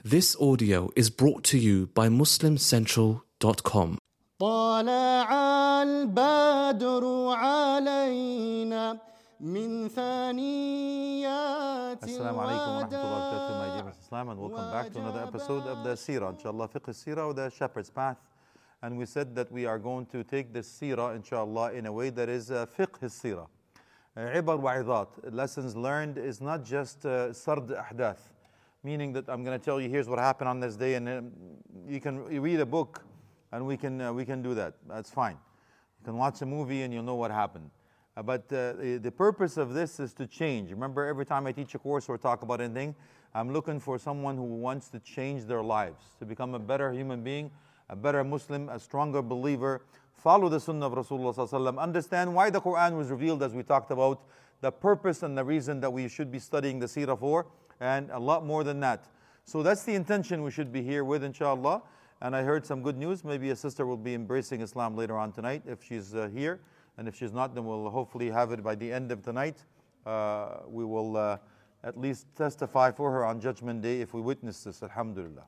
This audio is brought to you by MuslimCentral.com. طلع البدر علينا من ثنيات Assalamu alaikum wa rahmatullahi wa barakatuh, my dear Islam, and welcome back to another episode of the Seerah, inshallah, Fiqh Seerah, or the Shepherd's Path. And we said that we are going to take this Seerah, inshallah, in a way that is Fiqh Seerah. Ibar wa idat, lessons learned is not just sard ahdath, meaning that I'm going to tell you here's what happened on this day, and you read a book and we can do that. That's fine. You can watch a movie and you'll know what happened. But the purpose of this is to change. Remember, every time I teach a course or talk about anything, I'm looking for someone who wants to change their lives, to become a better human being, a better Muslim, a stronger believer, follow the Sunnah of Rasulullah Sallallahu Alaihi Wasallam, understand why the Quran was revealed, as we talked about, the purpose and the reason that we should be studying the Seerah for, and a lot more than that. So that's the intention we should be here with, inshallah. And I heard some good news. Maybe a sister will be embracing Islam later on tonight if she's here. And if she's not, then we'll hopefully have it by the end of tonight. We will at least testify for her on Judgment Day if we witness this, alhamdulillah.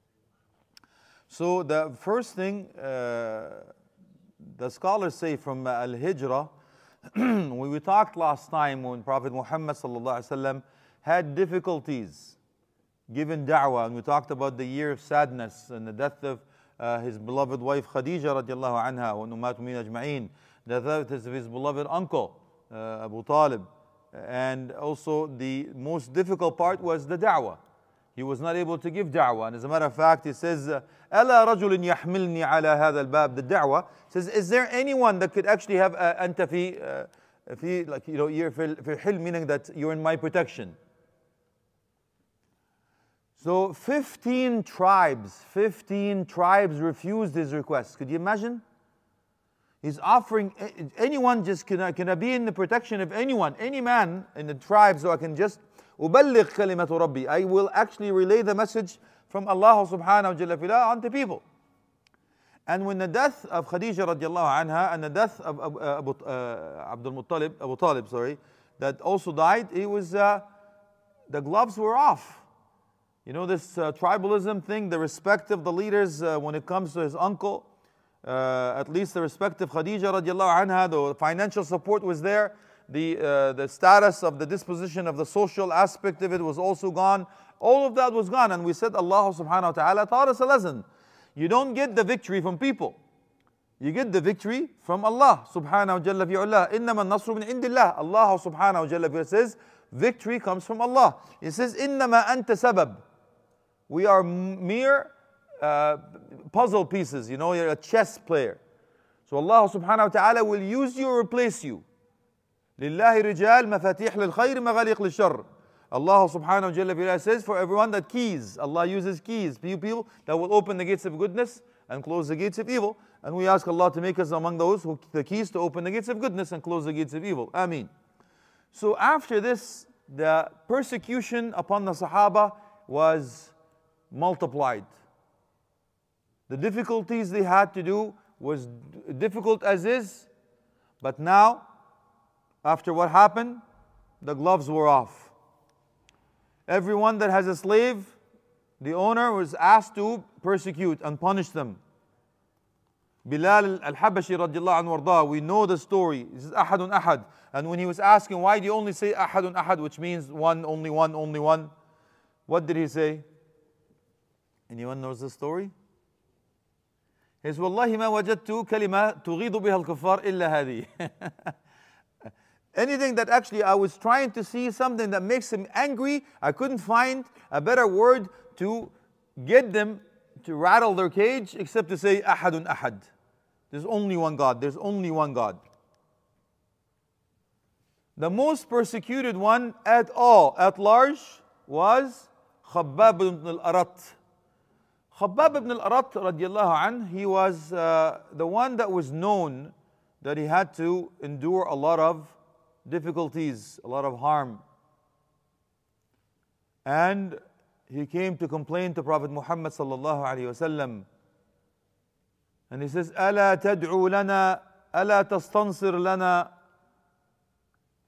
So the first thing the scholars say from Al-Hijrah, we talked last time when Prophet Muhammad sallallahu alaihi wasallam had difficulties given da'wah, and we talked about the year of sadness and the death of his beloved wife Khadija radiallahu anha wa ummatul mu'minin ajma'in, the death of his beloved uncle Abu Talib, and also the most difficult part was the da'wah. He was not able to give da'wah, and as a matter of fact, he says, "Ala rajulun yahmilni ala hadha al-bab." The da'wah says, "Is there anyone that could actually have anta fi, like you're fi hilm, meaning that you're in my protection?" So 15 tribes refused his request. Could you imagine? He's offering anyone, just can I be in the protection of anyone, any man in the tribe, so I can just أُبَلِّغْ كَلِمَةُ رَبِّي, I will actually relay the message from Allah subhanahu wa ta'ala onto people. And when the death of Khadija radiallahu anha and the death of Abu Talib, that also died, it was the gloves were off. You know, this tribalism thing, the respect of the leaders when it comes to his uncle, at least the respect of Khadija radiallahu anha, the financial support was there, the status of the disposition of the social aspect of it was also gone. All of that was gone, and we said Allah subhanahu wa ta'ala taught us a lesson. You don't get the victory from people. You get the victory from Allah subhanahu wa jalla fi'ullah. إِنَّمَا النَّصْرُ مِنْ عِنْدِ اللَّهِ. Allah subhanahu wa jalla fi'ullah says, victory comes from Allah. It says, إِنَّمَا أَنْتَ سَبَبْ. We are mere puzzle pieces. You know, you're a chess player. So Allah subhanahu wa ta'ala will use you or replace you. لِلَّهِ رِجَالْ مَفَاتِيحْ لِلْخَيْرِ مَغَالِقْ لِلشَّرِّ. Allah subhanahu wa ta'ala says, for everyone that keys, Allah uses keys, people that will open the gates of goodness and close the gates of evil. And we ask Allah to make us among those who the keys to open the gates of goodness and close the gates of evil. Ameen. So after this, the persecution upon the Sahaba was multiplied. The difficulties they had to do was difficult as is, but now, after what happened, the gloves were off. Everyone that has a slave, the owner was asked to persecute and punish them. Bilal al-Habashi radiallahu anhu warda, we know the story. This is ahadun ahad. And when he was asking, why do you only say ahadun ahad, which means one, only one, only one? What did he say? Anyone knows the story? He says, "Wallahi ma wajadtu kalima tughidu biha al-kuffar illa hadi." Anything that actually I was trying to see something that makes him angry, I couldn't find a better word to get them to rattle their cage except to say ahadun ahad. There's only one God. There's only one God. The most persecuted one at large, was Khabbab ibn al-Arat. Khabbab ibn al-Arat radiallahu anh, he was the one that was known that he had to endure a lot of difficulties, a lot of harm. And he came to complain to Prophet Muhammad sallallahu alaihi wasallam. And he says, "Ala tad'u lana, ala tastansir lana."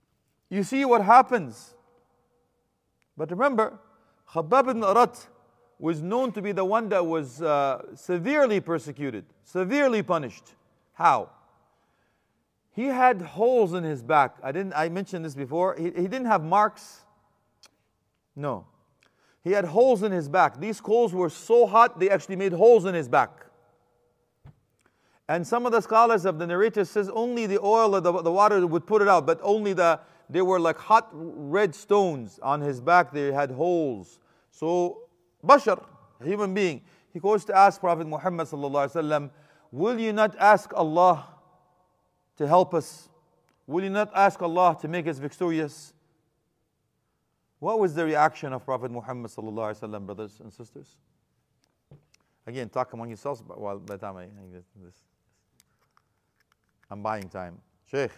You see what happens. But remember, Khabbab ibn Arat was known to be the one that was severely persecuted, severely punished. How? He had holes in his back. I mentioned this before. He didn't have marks. No. He had holes in his back. These coals were so hot, they actually made holes in his back. And some of the scholars of the narrator says only the oil or the water would put it out, but only they were like hot red stones on his back. They had holes. So, Bashar, a human being, he goes to ask Prophet Muhammad sallallahu alaihi wasallam, will you not ask Allah to help us? Will you not ask Allah to make us victorious? What was the reaction of Prophet Muhammad sallallahu alaihi wasallam, brothers and sisters? Again, talk among yourselves while by the time I'm buying time. Sheikh.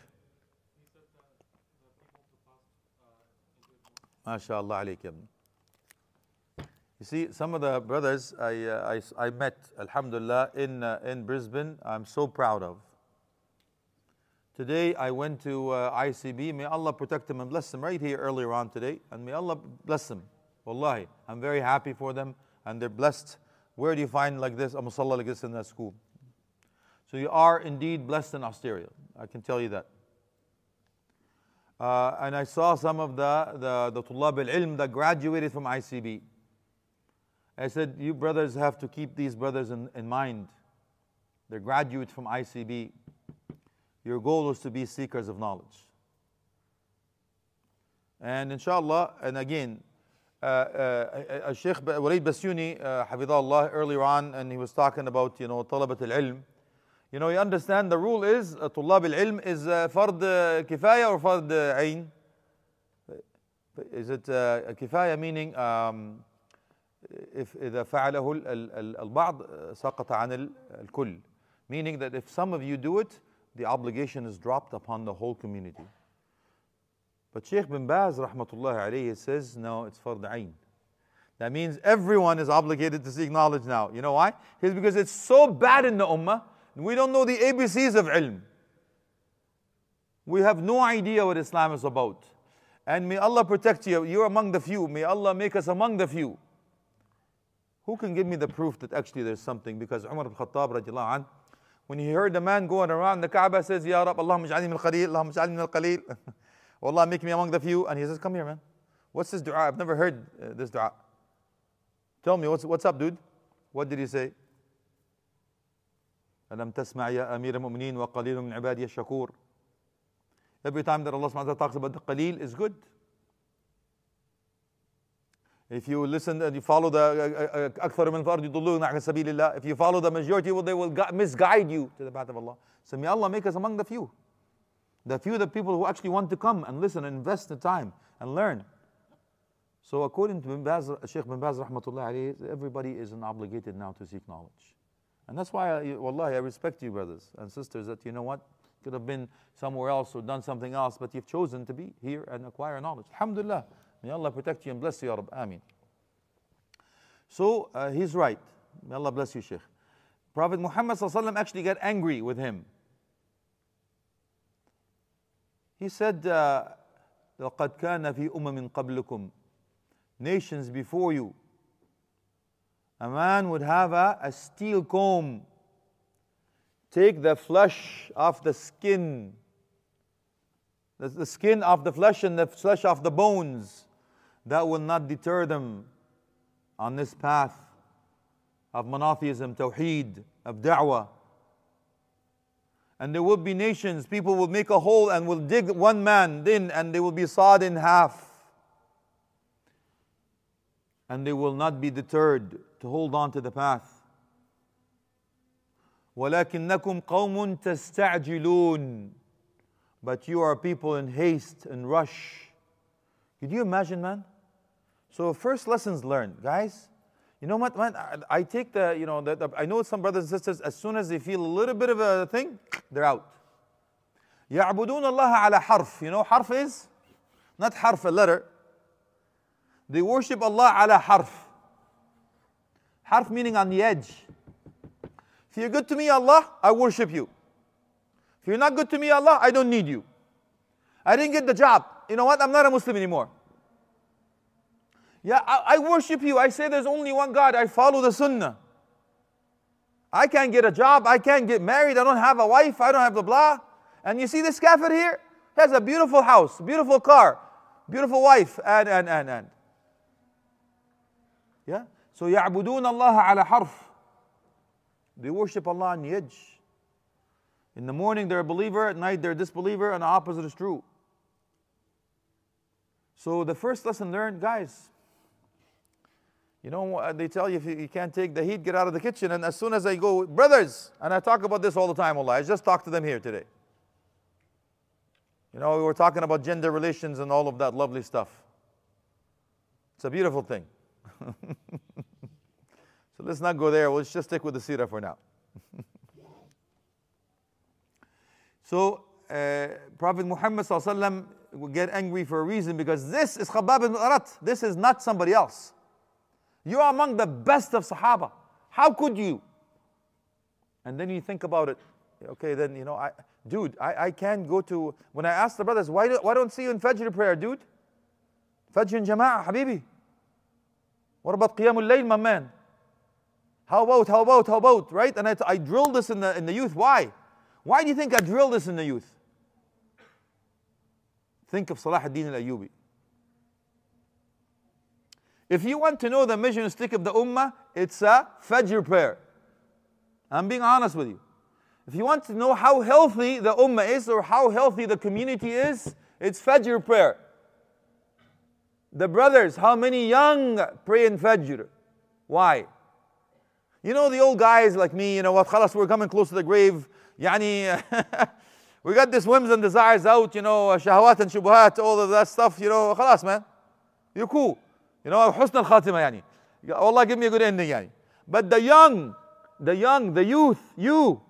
MashaAllah alayk. You see, some of the brothers I met, alhamdulillah, in Brisbane, I'm so proud of. Today I went to ICB. May Allah protect them and bless them right here earlier on today. And may Allah bless them. Wallahi, I'm very happy for them and they're blessed. Where do you find like this, a musalla like this in that school? So you are indeed blessed in Australia. I can tell you that. And I saw some of the Tullab al-Ilm that graduated from ICB. I said, you brothers have to keep these brothers in mind. They're graduates from ICB. Your goal is to be seekers of knowledge. And inshallah, and again, Sheikh Walid Basuni, Hafidahullah, earlier on, and he was talking about, Talabat al-Ilm. You understand the rule is, Tullab al-Ilm is fard kifaya or fard ayn? Is it kifaya meaning if إذا فعله البعض سقط عن الكل, meaning that if some of you do it, the obligation is dropped upon the whole community. But Sheikh bin Baz rahmatullahi alayhi says, no, it's fard ayn. That means everyone is obligated to seek knowledge now. You know why? It's because it's so bad in the ummah. We don't know the ABCs of ilm. We have no idea what Islam is about. And may Allah protect you. You're among the few. May Allah make us among the few. Who can give me the proof that actually there's something? Because Umar ibn Khattab radiallahu anh, when he heard the man going around the Kaaba, says, Ya Rab, Allahumma ij'alni min al-qaleel, Allahumma ij'alni min al-qaleel. Allah, make me among the few. And he says, come here, man. What's this dua? I've never heard this dua. Tell me, what's up, dude? What did he say? أَلَمْ تَسْمَعْ يَا أَمِيرَ الْمُؤْمِنِينَ وَقَلِيلٌ مِنْ عِبَادِيَ الشَّكُورِ. Every time that Allah subhanahu wa ta'ala talks about the qaleel is good. If you listen and you follow the أَكْثَرُ مِنْ الْأَرْضِ يُضِلُّونَ عَنْ سَبِيلِ اللَّهِ, if you follow the majority, they will misguide you to the path of Allah. So may Allah make us among the few. The few, the people who actually want to come and listen and invest the time and learn. So according to Sheikh bin Baz rahmatullahi alayhi, everybody is obligated now to seek knowledge. And that's why, wallahi, I respect you brothers and sisters that, you know what, could have been somewhere else or done something else, but you've chosen to be here and acquire knowledge. Alhamdulillah. May Allah protect you and bless you, Ya Rabb. Ameen. So, he's right. May Allah bless you, Sheikh. Prophet Muhammad sallallahu alaihi wasallam actually got angry with him. He said, لَقَدْ كَانَ فِي أُمَمٍ قَبْلِكُمْ. Nations before you, a man would have a steel comb, take the flesh off the skin, the skin off the flesh and the flesh off the bones. That will not deter them on this path of monotheism, tawheed, of da'wah. And there will be nations, people will make a hole and will dig one man in, and they will be sawed in half. And they will not be deterred to hold on to the path. وَلَكِنَّكُمْ قَوْمٌ تَسْتَعْجِلُونَ. But you are people in haste and rush. Could you imagine, man? So first lessons learned, guys. You know what, man? I take I know some brothers and sisters, as soon as they feel a little bit of a thing, they're out. يَعْبُدُونَ اللَّهَ عَلَى حَرْف. You know harf is? Not harf, a letter. They worship Allah ala harf. Harf meaning on the edge. If you're good to me, Allah, I worship you. If you're not good to me, Allah, I don't need you. I didn't get the job. You know what? I'm not a Muslim anymore. Yeah, I worship you. I say there's only one God. I follow the sunnah. I can't get a job. I can't get married. I don't have a wife. I don't have the blah. And you see this kafir here? He has a beautiful house, beautiful car, beautiful wife, and. Yeah? So يعبدون الله على حرف. They worship Allah on the edge. In the morning they're a believer, at night they're a disbeliever, and the opposite is true. So the first lesson learned, guys, you know, they tell you if you can't take the heat, get out of the kitchen. And as soon as I go, brothers, and I talk about this all the time, Allah, I just talked to them here today. You know, we were talking about gender relations and all of that lovely stuff. It's a beautiful thing. So let's not go there. Let's just stick with the seerah for now. So Prophet Muhammad ﷺ will get angry for a reason, because this is Khabbab ibn Arat. This is not somebody else. You are among the best of Sahaba. How could you? And then you think about it. Okay, then, you know, I can't go to, when I ask the brothers, why don't see you in Fajr prayer, dude? Fajr in Jama'ah, Habibi. What about Qiyamul Layl, my man? How about, right? And I drill this in the youth. Why? Why do you think I drill this in the youth? Think of Salah ad-Din al-Ayyubi. If you want to know the measuring stick of the ummah, it's a Fajr prayer. I'm being honest with you. If you want to know how healthy the ummah is or how healthy the community is, it's Fajr prayer. The brothers, how many young pray in Fajr? Why? You know, the old guys like me, you know what, khalas, we're coming close to the grave. Yani, we got this whims and desires out, you know, shahawat and shubuhat, all of that stuff, you know, khalas, man. You're cool. You know, husn al-khatima, yani. Allah give me a good ending, yani. But the young, the youth, you.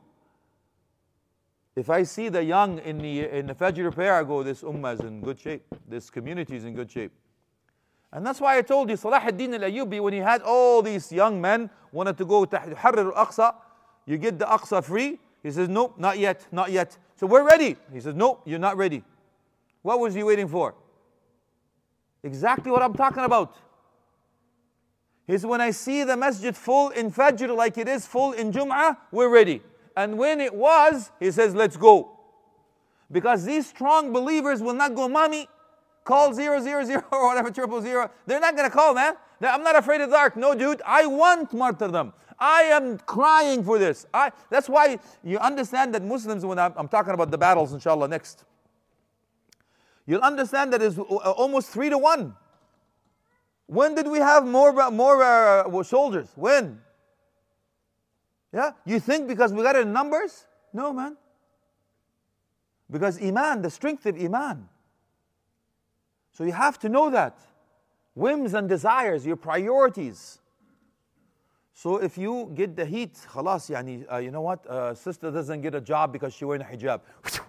If I see the young in the Fajr prayer, I go, this ummah is in good shape. This community is in good shape. And that's why I told you, Salah ad-Din al-Ayyubi, when he had all these young men, wanted to go to Harrir al-Aqsa, you get the Aqsa free. He says, no, not yet, not yet. So we're ready. He says, no, you're not ready. What was he waiting for? Exactly what I'm talking about. He says, when I see the masjid full in Fajr like it is full in Jum'ah, we're ready. And when it was, he says, let's go. Because these strong believers will not go, mommy, call 000 or whatever, 000. They're not going to call, man. I'm not afraid of the dark. No, dude, I want martyrdom. I am crying for this. That's why you understand that Muslims, when I'm talking about the battles, inshallah, next, you'll understand that it's almost 3-1. When did we have more soldiers? When? Yeah? You think because we got it in numbers? No, man. Because Iman, the strength of Iman. So you have to know that. Whims and desires, your priorities. So if you get the heat, khalas, yani, you know what? Sister doesn't get a job because she's wearing a hijab.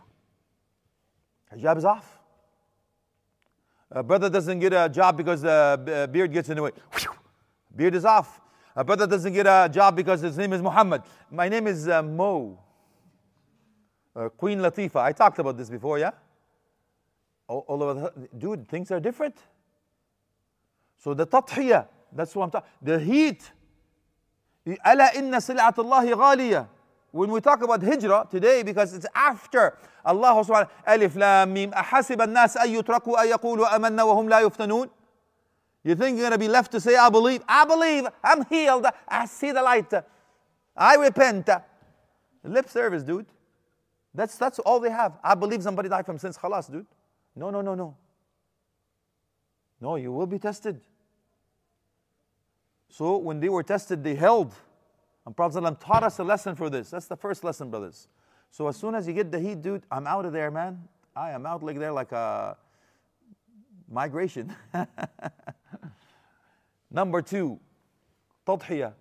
Hijab is off. A brother doesn't get a job because the beard gets in the way. Beard is off. A brother doesn't get a job because his name is Muhammad. My name is Mo. Queen Latifah. I talked about this before, yeah? All of the, dude, things are different. So the tadhiyah, that's what I'm talking. The heat. ألا إن سلعة الله غالية. When we talk about hijrah today, because it's after Allah subhanahu wa ta'ala, Alif Lam Mim, أحسب الناس أن يتركوا أن يقولوا آمنا وهم لا يفتنون. You think you're going to be left to say, I believe, I'm healed, I see the light, I repent. Lip service, dude. That's all they have. I believe somebody died from sins, khalas, dude. No. No, you will be tested. So when they were tested, they held. And Prophet ﷺ taught us a lesson for this. That's the first lesson, brothers. So as soon as you get the heat, dude, I'm out of there, man. I am out like there like a migration. Number 2, tadhiyah.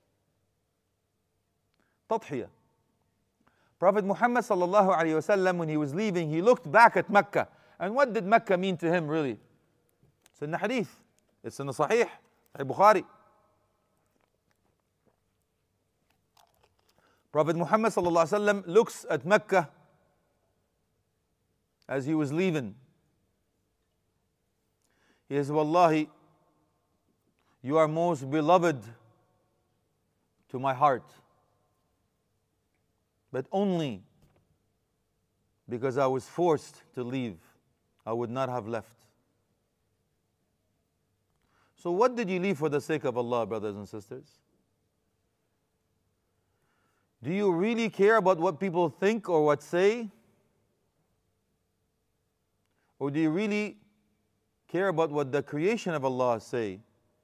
Tadhiyah. Prophet Muhammad sallallahu alayhi wasallam, when he was leaving, he looked back at Mecca. And what did Mecca mean to him, really? It's in the hadith. It's in the Sahih, Bukhari. Prophet Muhammad sallallahu alayhi wasallam looks at Mecca as he was leaving. He says, Wallahi, You are most beloved to my heart, but only because I was forced to leave. I would not have left. So what did you leave for the sake of Allah, brothers and sisters? Do you really care about what people think or what say? Or do you really care about what the creation of Allah say?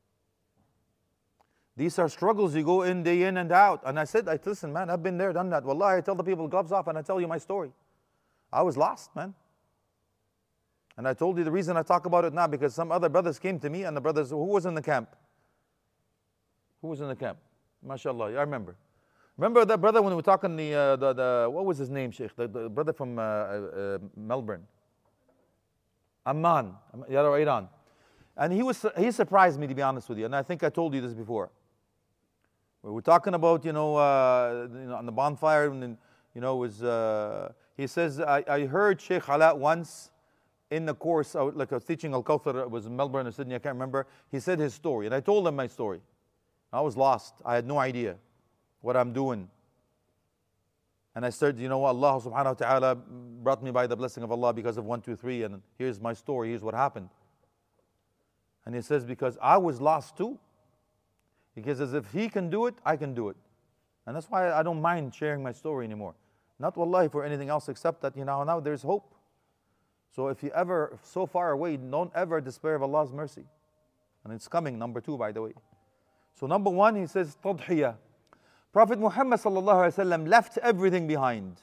These are struggles you go in day in and out. And I said, listen, man, I've been there, done that. Wallahi, I tell the people, gloves off, and I tell you my story. I was lost, man. And I told you the reason I talk about it now, because some other brothers came to me, and the brothers, who was in the camp? Who was in the camp? MashaAllah, I remember. Remember that brother when we were talking, what was his name, Sheikh? The brother from Melbourne. Amman, Iran. And he surprised me, to be honest with you. And I think I told you this before. We were talking about, on the bonfire, and he says, I heard Sheikh Ala once in the course, like I was teaching Al-Kawthar, it was in Melbourne or Sydney, I can't remember. He said his story, and I told him my story. I was lost. I had no idea what I'm doing. And I said, Allah subhanahu wa ta'ala brought me by the blessing of Allah because of 1, 2, 3, and here's my story, here's what happened. And he says, because I was lost too. He says, if he can do it, I can do it. And that's why I don't mind sharing my story anymore. Not wallahi for anything else except that, now there's hope. So if you ever so far away, don't ever despair of Allah's mercy. And it's coming, number 2, by the way. So number 1, he says, tadhiyah. Prophet Muhammad sallallahu alaihi wasallam left everything behind.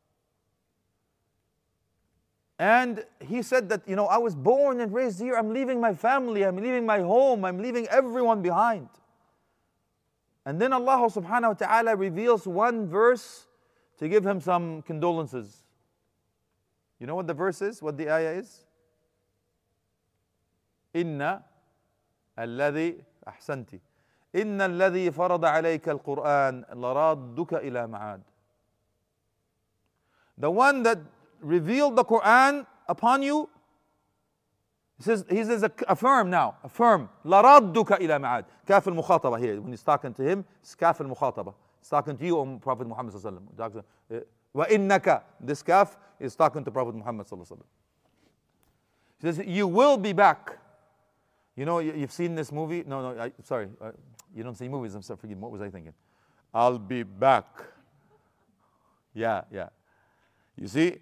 And he said that, I was born and raised here. I'm leaving my family. I'm leaving my home. I'm leaving everyone behind. And then Allah subhanahu wa ta'ala reveals one verse to give him some condolences. You know what the verse is? What the ayah is? Inna alladhi ahsanti. Inna alladhi farada alayka al-Qur'an laradduka ila ma'ad. The one that revealed the Quran upon you, he says affirm now, affirm. لَرَدُّكَ إِلَى مَعَادٍ. Kaf al-Mukhataba here, when he's talking to him, it's Kaf al-Mukhataba. He's talking to you, Prophet Muhammad sallallahu alaihi wasallam. وَإِنَّكَ, this Kaf is talking to Prophet Muhammad sallallahu alaihi wasallam. He says, you will be back. You've seen this movie? No, sorry. You don't see movies, I'm sorry, forgive me. What was I thinking? I'll be back. Yeah. You see?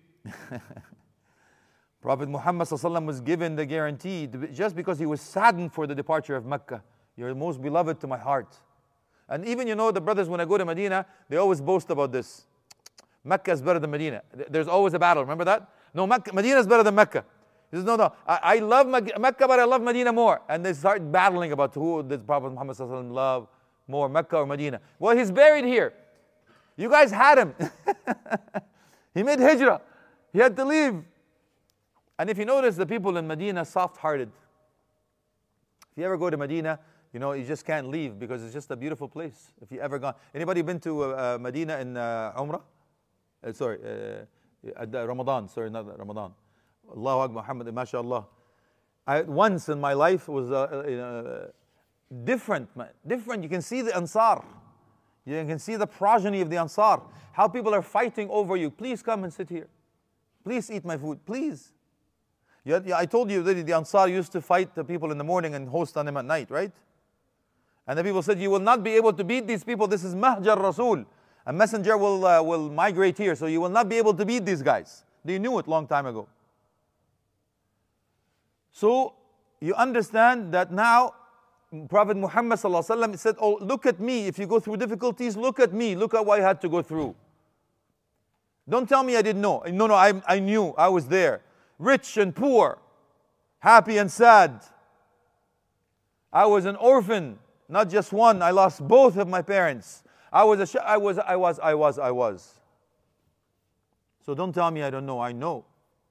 Prophet Muhammad ﷺ was given the guarantee just because he was saddened for the departure of Mecca. You're most beloved to my heart. And even the brothers, when I go to Medina, they always boast about this. Mecca is better than Medina. There's always a battle, remember that? No, Medina is better than Mecca. He says, no, I love Mecca, but I love Medina more. And they start battling about who does Prophet Muhammad ﷺ love more, Mecca or Medina. Well, he's buried here. You guys had him. He made hijrah. He had to leave. And if you notice, the people in Medina soft-hearted. If you ever go to Medina, you just can't leave because it's just a beautiful place. If you ever gone, anybody been to Medina in Umrah? Ramadan. Sorry, not Ramadan. Allahu Akbar, Muhammad, mashallah. Once in my life was different. Different. You can see the Ansar. You can see the progeny of the Ansar. How people are fighting over you. Please come and sit here. Please eat my food. Please. I told you that the Ansar used to fight the people in the morning and host on them at night, right? And the people said, you will not be able to beat these people. This is Mahjar Rasul. A messenger will migrate here, so you will not be able to beat these guys. They knew it long time ago. So you understand that now Prophet Muhammad ﷺ said, oh, look at me. If you go through difficulties, look at me. Look at what I had to go through. Don't tell me I didn't know. No, I knew. I was there. Rich and poor, happy and sad. I was an orphan, not just one. I lost both of my parents. I was. So don't tell me I don't know. I know.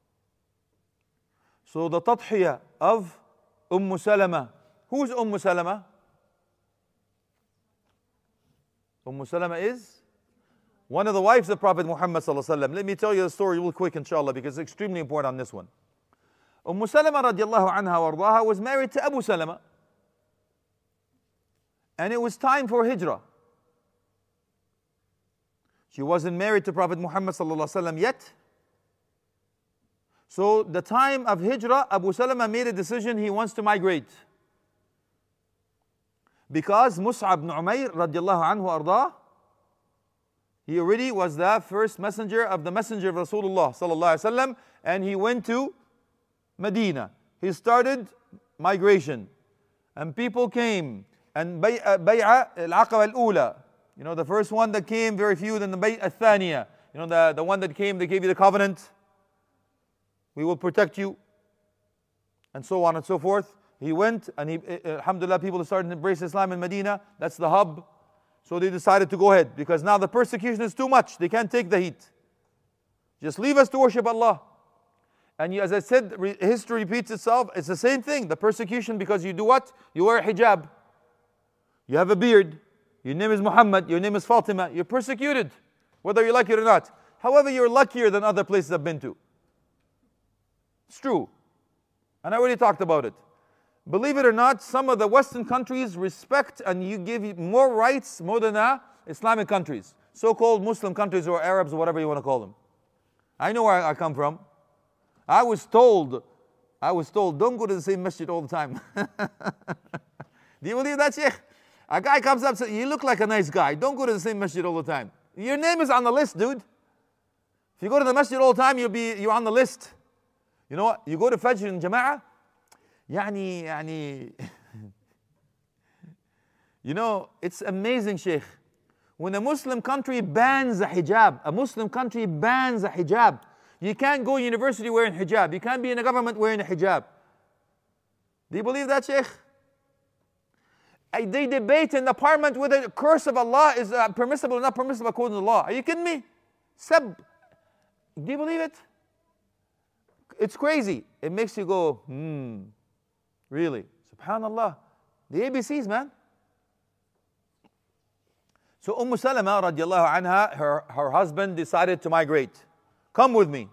So the tadhiyah of Salama. Who's Salama? Salama is one of the wives of Prophet Muhammad sallallahu alaihi wasallam. Let me tell you the story real quick, inshallah, because it's extremely important on this one. Salama radiallahu anha wa ardaha was married to Abu Salama. And it was time for hijrah. She wasn't married to Prophet Muhammad sallallahu alaihi wasallam yet. So the time of hijrah, Abu Salama made a decision, he wants to migrate. Because Mus'ab ibn Umayr radiallahu anhu ardah, he already was the first messenger of the messenger of Rasulullah sallallahu alaihi wasallam, and he went to Medina. He started migration, and people came, and Bay'a al-Aqaba al-Ula, you know, the first one that came, very few, then the Bay'a al-Thaniya, you know, the one that came, they gave you the covenant, we will protect you, and so on and so forth. He went, and alhamdulillah, people started to embrace Islam in Medina. That's the hub. So they decided to go ahead, because now the persecution is too much. They can't take the heat. Just leave us to worship Allah. And as I said, history repeats itself. It's the same thing. The persecution, because you do what? You wear a hijab. You have a beard. Your name is Muhammad. Your name is Fatima. You're persecuted, whether you like it or not. However, you're luckier than other places I've been to. It's true. And I already talked about it. Believe it or not, some of the Western countries respect and you give more rights more than Islamic countries. So-called Muslim countries or Arabs or whatever you want to call them. I know where I come from. I was told, don't go to the same masjid all the time. Do you believe that, Sheikh? A guy comes up and says, you look like a nice guy. Don't go to the same masjid all the time. Your name is on the list, dude. If you go to the masjid all the time, you're on the list. You know what? You go to Fajr in Jama'ah, you know, it's amazing, Sheikh. When a Muslim country bans a hijab, you can't go to university wearing hijab. You can't be in a government wearing a hijab. Do you believe that, Sheikh? They debate in the parliament whether the curse of Allah is permissible or not permissible according to the law. Are you kidding me? Do you believe it? It's crazy. It makes you go, really? Subhanallah. The ABCs, man. So Salama radiallahu anha, her husband decided to migrate. Come with me.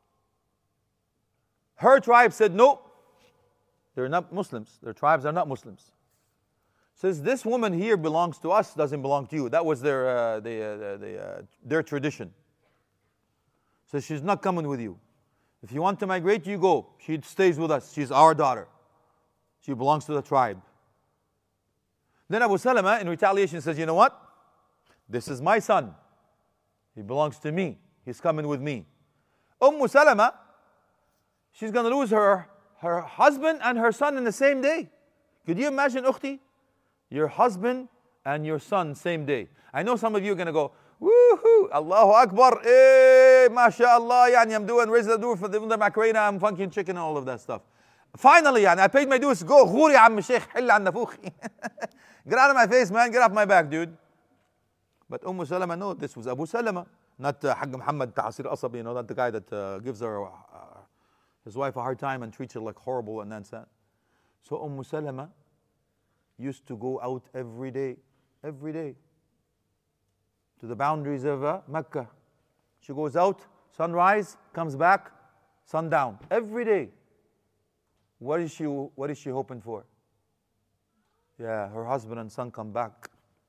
Her tribe said, no, they're not Muslims. Their tribes are not Muslims. Says, this woman here belongs to us, doesn't belong to you. That was their tradition. Says, she's not coming with you. If you want to migrate, you go. She stays with us. She's our daughter. She belongs to the tribe. Then Abu Salama, in retaliation, says, you know what? This is my son. He belongs to me. He's coming with me. Salama, she's going to lose her husband and her son in the same day. Could you imagine, Ukhti? Your husband and your son, same day. I know some of you are going to go, woohoo, Allahu Akbar, mashallah, yani I'm doing, raise the door for the Macarena, I'm funky chicken and all of that stuff. Finally, yani, I paid my dues, go, ghuri am Sheikh, hilla an nafukhi. Get out of my face, man, get off my back, dude. But Salama, no, this was Abu Salama, not Haqq Muhammad Ta'asir Asabi, you know, not the guy that gives her, his wife a hard time and treats her like horrible and then said. So Salama used to go out every day, to the boundaries of Mecca. She goes out, sunrise, comes back, sundown, every day. What is she hoping for? Yeah, her husband and son come back.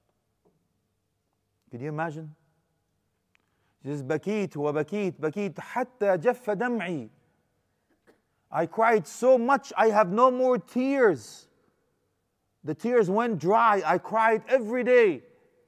Can you imagine? She says, بكيت وبكيت حتى جف دمعي. I cried so much, I have no more tears. The tears went dry. I cried every day.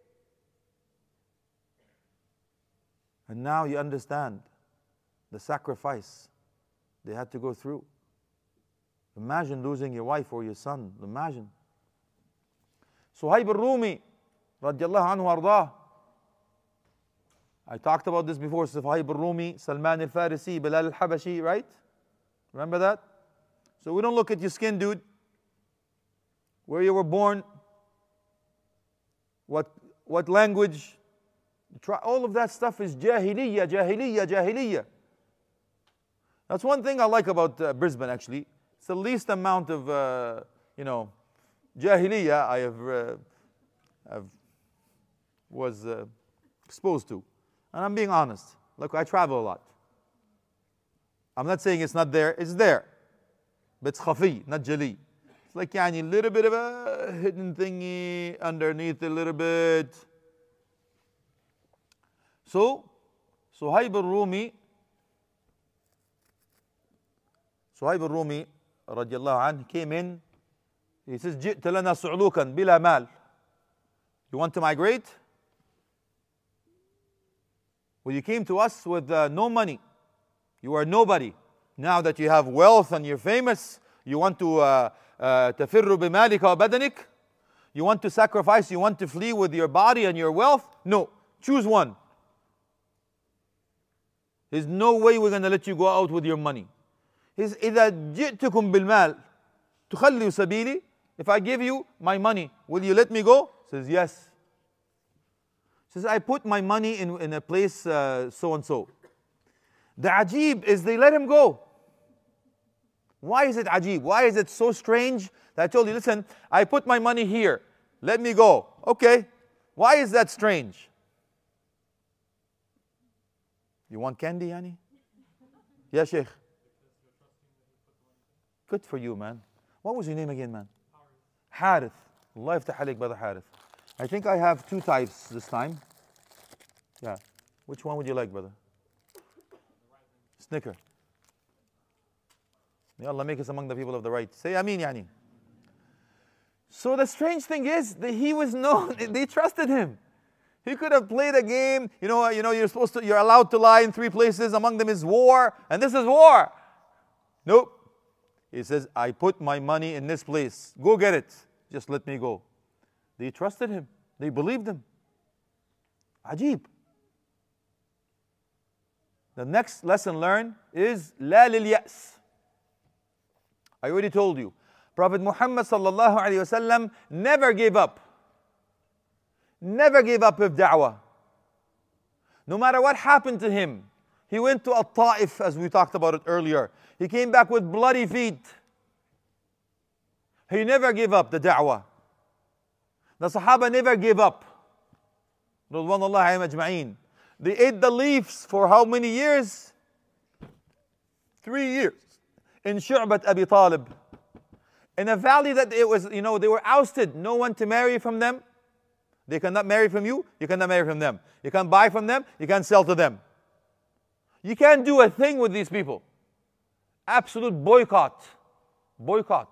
And now you understand the sacrifice they had to go through. Imagine losing your wife or your son. Imagine. Suhaib al-Rumi, radiallahu anhu ardah. I talked about this before. Suhaib al-Rumi, Salman al-Farisi, Bilal al-Habashi, right? Remember that? So we don't look at your skin, dude. Where you were born, what language, all of that stuff is jahiliyyah. That's one thing I like about Brisbane, actually. It's the least amount of, jahiliyyah I was exposed to. And I'm being honest. Look, I travel a lot. I'm not saying it's not there. It's there. But it's khafi, not jali. It's like a little bit of a hidden thingy underneath a little bit. So, Suhaib al-Rumi radiallahu anh came in. He says, جئت لنا صعلوكا بلا مال. You want to migrate? Well, you came to us with no money. You are nobody. Now that you have wealth and you're famous, you want to تفر بمالك وبدنك? You want to sacrifice, you want to flee with your body and your wealth? No, choose one. There's no way we're going to let you go out with your money. He says, إذا جئتكم بالمال تخلوا سبيلي. If I give you my money, will you let me go? He says, yes. He says, I put my money in a place so and so. The ajib is they let him go. Why is it ajib? Why is it so strange that I told you, listen, I put my money here, let me go. Okay, why is that strange? You want candy, Yani? Yeah, Sheikh. Good for you, man. What was your name again, man? Harith. Allah yaftah alayk, brother Harith. I think I have two types this time. Yeah. Which one would you like, brother? Snicker. May Allah make us among the people of the right. Say Ameen, Yani. So the strange thing is that he was known, they trusted him. He could have played a game, you're allowed to lie in 3 places, among them is war, and this is war. Nope. He says, I put my money in this place. Go get it. Just let me go. They trusted him. They believed him. Ajib. The next lesson learned is لا لليأس. I already told you. Prophet Muhammad sallallahu alaihi wasallam never gave up. Never gave up with da'wah. No matter what happened to him. He went to At-Ta'if, as we talked about it earlier. He came back with bloody feet. He never gave up the da'wah. The Sahaba never gave up. Radwanullahi alayhim ajma'een. They ate the leaves for how many years? 3 years. In Shu'bat Abi Talib. In a valley that it was, they were ousted. No one to marry from them. They cannot marry from you. You cannot marry from them. You can't buy from them. You can't sell to them. You can't do a thing with these people. Absolute boycott. Boycott.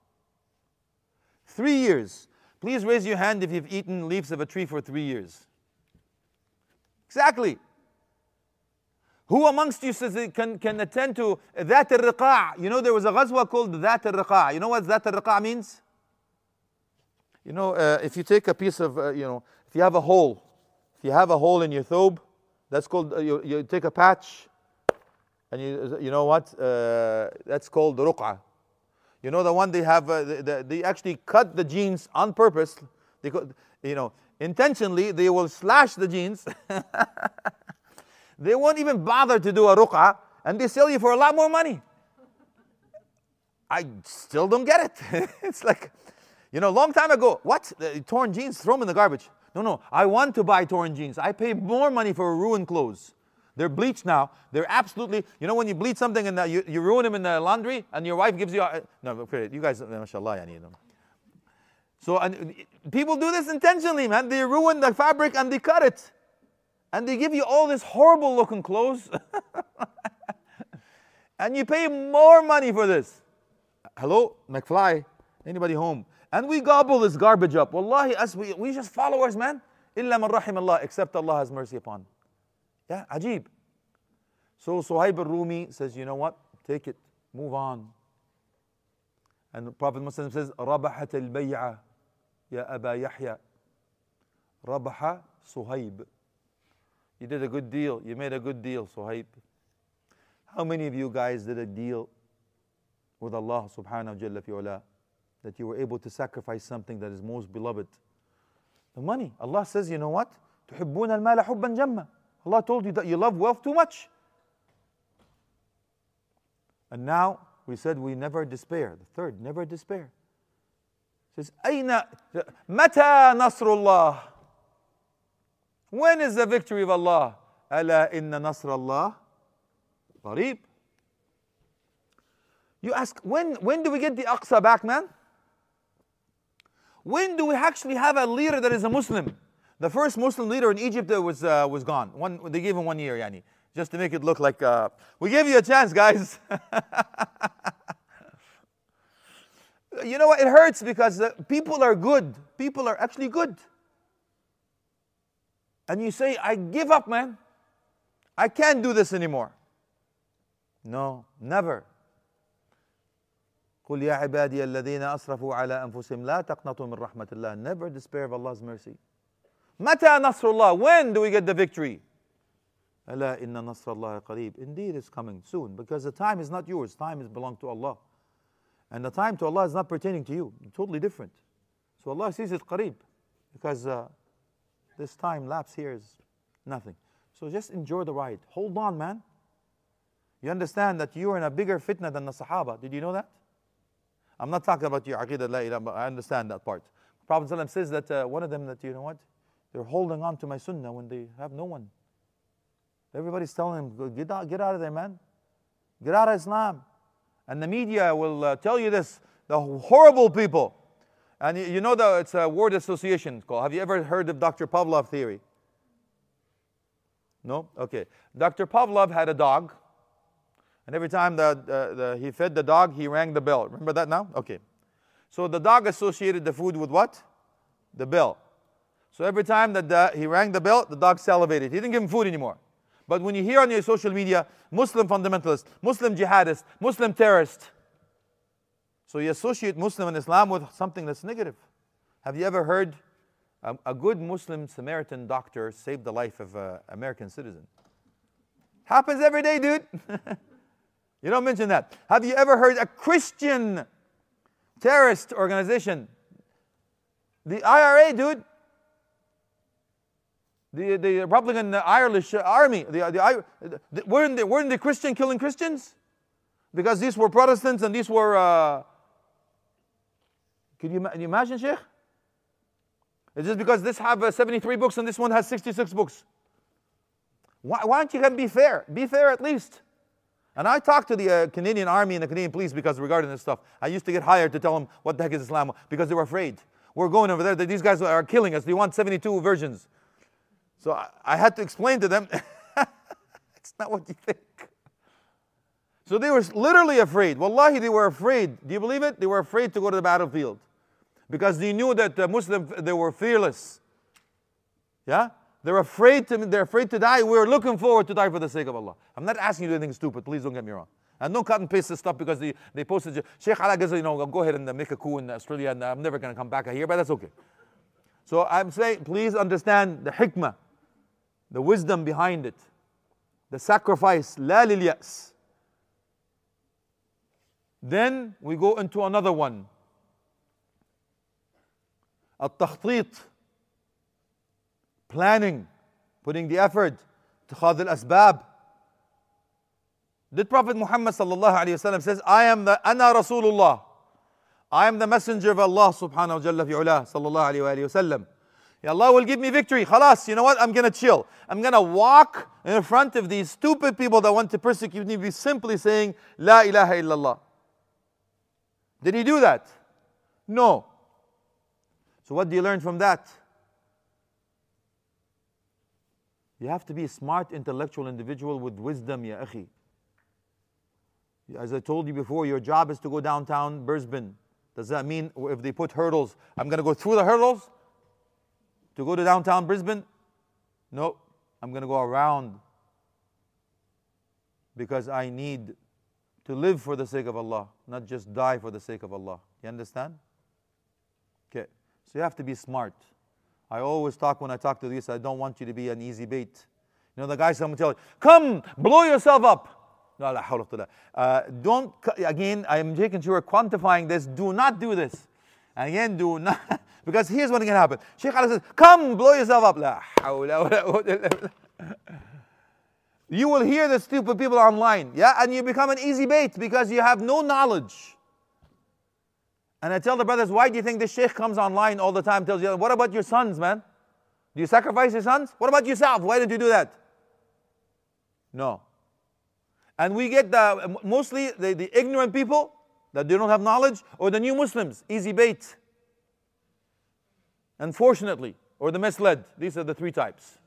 3 years. Please raise your hand if you've eaten leaves of a tree for 3 years. Exactly. Who amongst you says it can attend to Dhat al-Riqa'? There was a ghazwa called Dhat al-Riqa'. You know what Dhat al-Riqa' means? If you take a piece of, if you have a hole in your thobe, that's called, you take a patch, and you know what? That's called ruq'ah. You know the one they have, they actually cut the jeans on purpose. They intentionally, they will slash the jeans. They won't even bother to do a ruq'ah, and they sell you for a lot more money. I still don't get it. It's like, long time ago, what? Torn jeans, throw them in the garbage. No, I want to buy torn jeans. I pay more money for ruined clothes. They're bleached now. They're absolutely, when you bleach something and you ruin them in the laundry and your wife gives you, no, you guys, mashallah, I need them. So, and people do this intentionally, man. They ruin the fabric and they cut it. And they give you all this horrible looking clothes. And you pay more money for this. Hello, McFly? Anybody home? And we gobble this garbage up. Wallahi, we just followers, man. Illa man rahim Allah, except Allah has mercy upon. Yeah, ajib. So Suhaib al-Rumi says, you know what? Take it. Move on. And the Prophet Muhammad says, Rabahat al-bay'a, ya Aba Yahya. Rabaha Suhaib. You did a good deal. You made a good deal, Suhaib. How many of you guys did a deal with Allah subhanahu jalla fi'ula, that you were able to sacrifice something that is most beloved? The money. Allah says, you know what? تُحِبُّونَ الْمَالَ حُبًّا جَمًّا. Allah told you that you love wealth too much. And now we said we never despair. The third, never despair. It says, أَيْنَ مَتَى نَصْرُ اللَّهِ. When is the victory of Allah? أَلَا إِنَّ نَصْرَ اللَّهِ قَرِيب. You ask, when do we get the Aqsa back, man? When do we actually have a leader that is a Muslim? The first Muslim leader in Egypt was gone. They gave him 1 year, yani, just to make it look like we gave you a chance, guys. You know what? It hurts because people are good. People are actually good. And you say, I give up, man. I can't do this anymore. No, never. قل يا عبادي الذين أسرفوا على أنفسهم لا تقنطوا من رحمة الله. Never despair of Allah's mercy. متى نصر الله? When do we get the victory? ألا إن نصر الله قريب. Indeed, it's coming soon, because the time is not yours. Time is belong to Allah. And the time to Allah is not pertaining to you. It's totally different. So Allah sees it قريب, because this time lapse here is nothing. So just enjoy the ride. Hold on, man. You understand that you are in a bigger fitna than the Sahaba. Did you know that? I'm not talking about your aqidah la ilaha, but I understand that part. Prophet ﷺ says that one of them, that, you know what, they're holding on to my sunnah when they have no one. Everybody's telling them, get out of there, man. Get out of Islam. And the media will tell you this, the horrible people. And you know that it's a word association called. Have you ever heard of Dr. Pavlov theory? No? Okay. Dr. Pavlov had a dog. And every time he fed the dog, he rang the bell. Remember that now? Okay. So the dog associated the food with what? The bell. So every time that he rang the bell, the dog salivated. He didn't give him food anymore. But when you hear on your social media, Muslim fundamentalist, Muslim jihadist, Muslim terrorist, so you associate Muslim and Islam with something that's negative. Have you ever heard a good Muslim Samaritan doctor saved the life of an American citizen? Happens every day, dude. You don't mention that. Have you ever heard a Christian terrorist organization? The IRA, dude. The Republican Irish army. Weren't the Christian killing Christians? Because these were Protestants and these were... Can you imagine, Sheikh? It's just because this have 73 books and this one has 66 books. Why don't you be fair? Be fair at least. And I talked to the Canadian Army and the Canadian Police because regarding this stuff, I used to get hired to tell them what the heck is Islam, because they were afraid. We're going over there, these guys are killing us. They want 72 versions. So I had to explain to them, it's not what you think. So they were literally afraid. Wallahi, they were afraid. Do you believe it? They were afraid to go to the battlefield. Because they knew that the Muslims, they were fearless. Yeah? They're afraid to die. We're looking forward to die for the sake of Allah. I'm not asking you to do anything stupid. Please don't get me wrong. And don't cut and paste this stuff because they posted, Sheikh Ala Gaza, go ahead and make a coup in Australia and I'm never going to come back here, but that's okay. So I'm saying, please understand the hikmah, the wisdom behind it, the sacrifice, la lil yas. Then we go into another one. At-takhtit. Planning, putting the effort, اتخاذ الأسباب. Did Prophet Muhammad sallallahu alayhi wa sallam says, Ana Rasulullah. I am the messenger of Allah subhanahu wa jalla fi'ulah sallallahu alayhi wa sallam. Allah will give me victory. Khalas, you know what? I'm going to chill. I'm going to walk in front of these stupid people that want to persecute me by simply saying, La ilaha illallah. Did he do that? No. So what do you learn from that? You have to be a smart, intellectual individual with wisdom, ya akhi. As I told you before, your job is to go downtown Brisbane. Does that mean if they put hurdles, I'm going to go through the hurdles to go to downtown Brisbane? No, I'm going to go around because I need to live for the sake of Allah, not just die for the sake of Allah. You understand? Okay, so you have to be smart. I always talk when I talk to this, I don't want you to be an easy bait. You know, the guys someone tell you, come, blow yourself up. No, la hawla wa la. Don't, again, I am making sure quantifying this, do not do this. And again, do not, because here's what's going to happen. Shaykh Allah says, come, blow yourself up. La hawla wa la. You will hear the stupid people online, yeah, and you become an easy bait because you have no knowledge. And I tell the brothers, why do you think this sheikh comes online all the time, tells you, what about your sons, man? Do you sacrifice your sons? What about yourself? Why didn't you do that? No. And we get mostly the ignorant people that they don't have knowledge, or the new Muslims, easy bait. unfortunately, or the misled. These are the three types.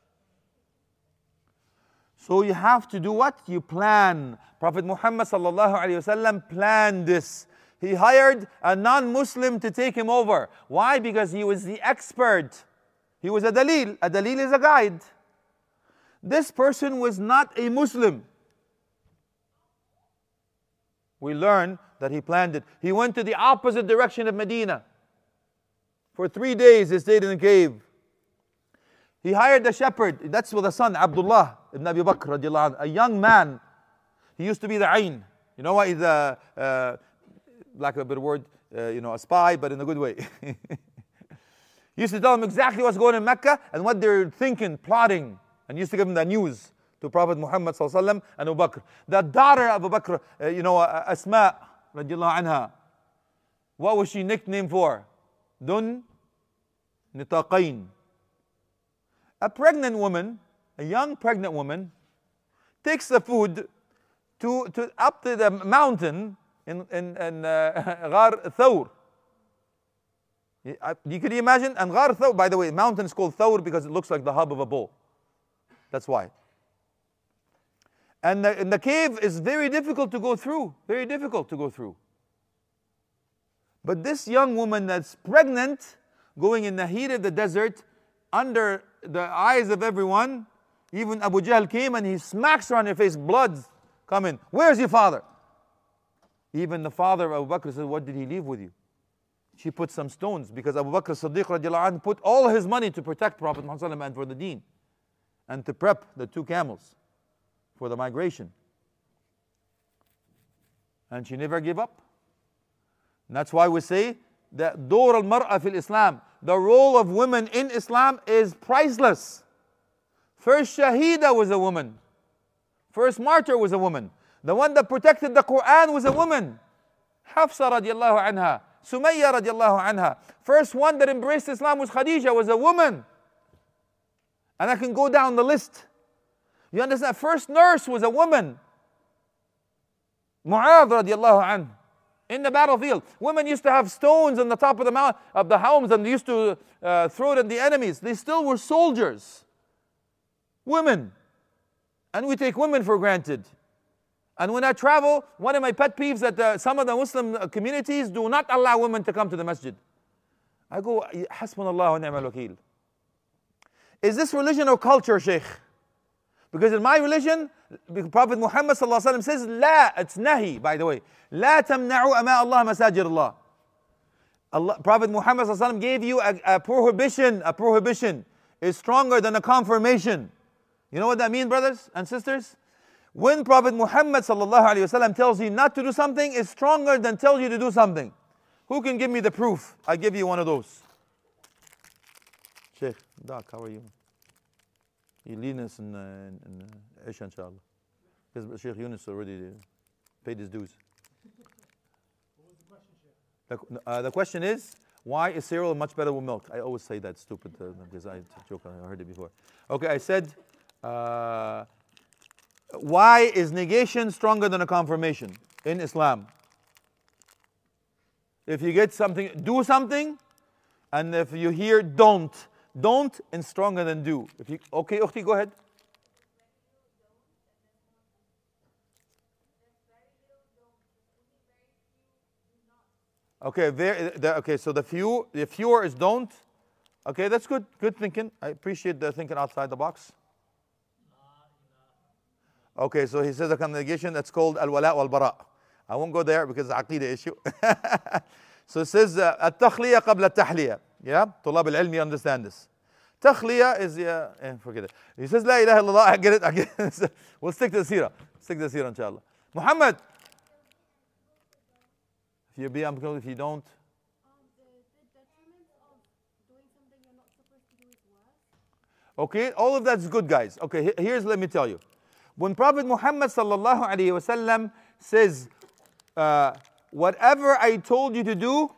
So you have to do what? You plan. Prophet Muhammad sallallahu alaihi wasallam planned this. He hired a non-Muslim to take him over. Why? Because he was the expert. He was a dalil. A dalil is a guide. This person was not a Muslim. We learn that he planned it. He went to the opposite direction of Medina. For 3 days he stayed in the cave. He hired a shepherd. That's with a son, Abdullah ibn Abi Bakr radiallahu anhu, a young man. He used to be the Ain. You know what? He's lack of a better word, a spy, but in a good way. He used to tell him exactly what's going on in Mecca and what they're thinking, plotting, and used to give him the news to Prophet Muhammad sallallahu alaihi wasallam and Abu Bakr. The daughter of Abu Bakr, Asma radiallahu anha, what was she nicknamed for? Dun Nitaqain. A pregnant woman, a young pregnant woman, takes the food to up to the mountain in Ghar Thawr. You can imagine? And Ghar Thawr, by the way, the mountain is called Thawr because it looks like the hub of a bull. That's why. And the cave is very difficult to go through. Very difficult to go through. But this young woman that's pregnant, going in the heat of the desert, under the eyes of everyone, even Abu Jahl came and he smacks her on her face, blood's coming. Where's your father? Even the father of Abu Bakr said, what did he leave with you? She put some stones because Abu Bakr Siddiq radiallahu anhu put all his money to protect Prophet Muhammad and for the deen and to prep the 2 camels for the migration. And she never gave up. And that's why we say that Dawr al-Mar'a fil Islam, the role of women in Islam is priceless. First Shahida was a woman. First martyr was a woman. The one that protected the Quran was a woman. Hafsa radiallahu anha. Sumayya radiallahu anha. First one that embraced Islam was Khadija, was a woman. And I can go down the list. You understand? First nurse was a woman. Mu'adh radiallahu anhu. In the battlefield, women used to have stones on the top of the mount of the homes and they used to throw it at the enemies. They still were soldiers. Women. And we take women for granted. And when I travel, one of my pet peeves that some of the Muslim communities do not allow women to come to the masjid. I go, Hasbunallah wa ni'mal wakeel. Is this religion or culture, Sheikh? Because in my religion, Prophet Muhammad sallallahu alaihi wasallam says, "La," it's nahi, by the way. "La tamna'u ama Allah masajid Allah." Prophet Muhammad sallallahu alaihi wasallam gave you a prohibition. A prohibition is stronger than a confirmation. You know what that means, brothers and sisters? When Prophet Muhammad sallallahu alaihi wasallam tells you not to do something, it's stronger than tells you to do something. Who can give me the proof? I give you one of those. Sheikh, Doc, how are you? You lead us in Isha, inshallah. Because Sheikh Yunus already paid his dues. What was the question, Sheikh? The question is, why is cereal much better with milk? I always say that stupid because I joke, I heard it before. Okay, I said, why is negation stronger than a confirmation in Islam? If you get something, do something, and if you hear don't and stronger than do. If you, okay, Ukhti, go ahead. Okay, okay, so the fewer is don't. Okay, that's good. Good thinking. I appreciate the thinking outside the box. Okay, so he says a negation that's called al-wala wal-bara. I won't go there because it's an aqidah issue. So it says at-takhliya qabla at-tahliya. Yeah, طلاب العلم, you understand this. Takhliya is, forget it. He says la ilaha illallah, I get it. We'll stick to the seerah. Stick to the seerah, inshallah. Muhammad. If you be uncle, if you don't. The detriment of doing something you're not supposed to do is worse. Okay, all of that's good, guys. Okay, let me tell you. When Prophet Muhammad sallallahu alaihi wasallam says, whatever I told you to do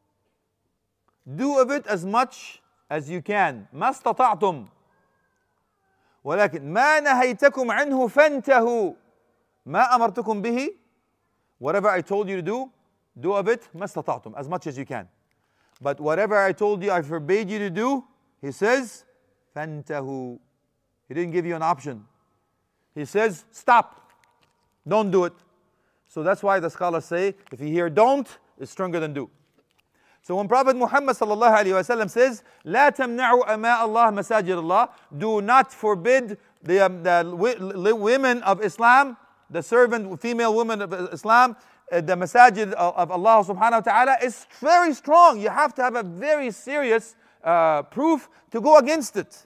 of it as much as you can. ما استطعتم. ولكن ما نهيتكم عنه فانتهوا. ما أمرتكم به. Whatever I told you to do of it ما استطعتم, as much as you can. But whatever I told you, I forbade you to do, he says, فَانْتَهُ. He didn't give you an option. He says, stop. Don't do it. So that's why the scholars say, if you hear don't, it's stronger than do. So when Prophet Muhammad sallallahu alaihi wasallam says, لا تمنعوا أماء الله مساجد الله, do not forbid the women of Islam, the servant female women of Islam, the masajid of Allah subhanahu wa ta'ala is very strong. You have to have a very serious proof to go against it.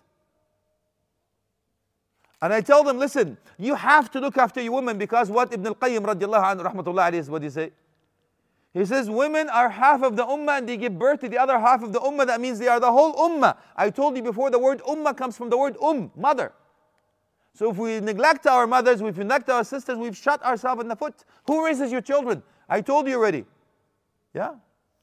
And I tell them, listen, you have to look after your women, because what Ibn al-Qayyim radiallahu anhu rahmatullah alayhi, what do you say? He says women are half of the ummah and they give birth to the other half of the ummah. That means they are the whole ummah. I told you before, the word ummah comes from the word mother. So if we neglect our mothers, if we neglect our sisters, we've shot ourselves in the foot. Who raises your children? I told you already. Yeah?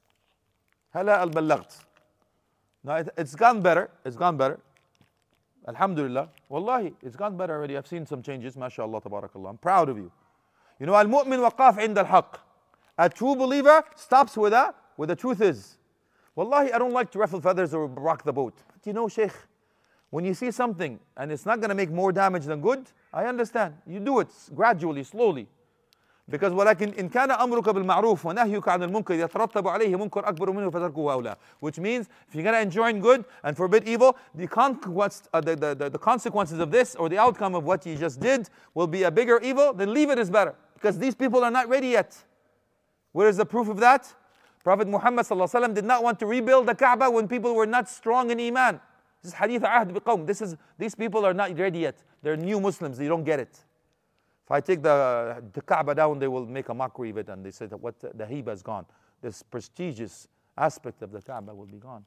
Hala al-ballagt. Now it's gone better. It's gone better. Alhamdulillah. Wallahi, it's gone better already. I've seen some changes. MashaAllah, tabarakallah. I'm proud of you. You know, al-mu'min waqaf inda al-haq. A true believer stops where the truth is. Wallahi, I don't like to ruffle feathers or rock the boat. But you know, Shaykh, when you see something and it's not going to make more damage than good, I understand. You do it gradually, slowly. Because ولكن إن كان أمرك بالمعروف ونهيك عن المنكر يترتب عليه منكر أكبر منه فتركه أولى. Which means if you're going to enjoin good and forbid evil, the consequences of this, or the outcome of what you just did, will be a bigger evil. Then leave it is better, because these people are not ready yet. Where is the proof of that? Prophet Muhammad ﷺ did not want to rebuild the Kaaba when people were not strong in Iman. This is hadith ahd biqawm. These people are not ready yet. They're new Muslims. They don't get it. If I take the Kaaba down, they will make a mockery of it, and they say that what the hiba is gone. This prestigious aspect of the Kaaba will be gone.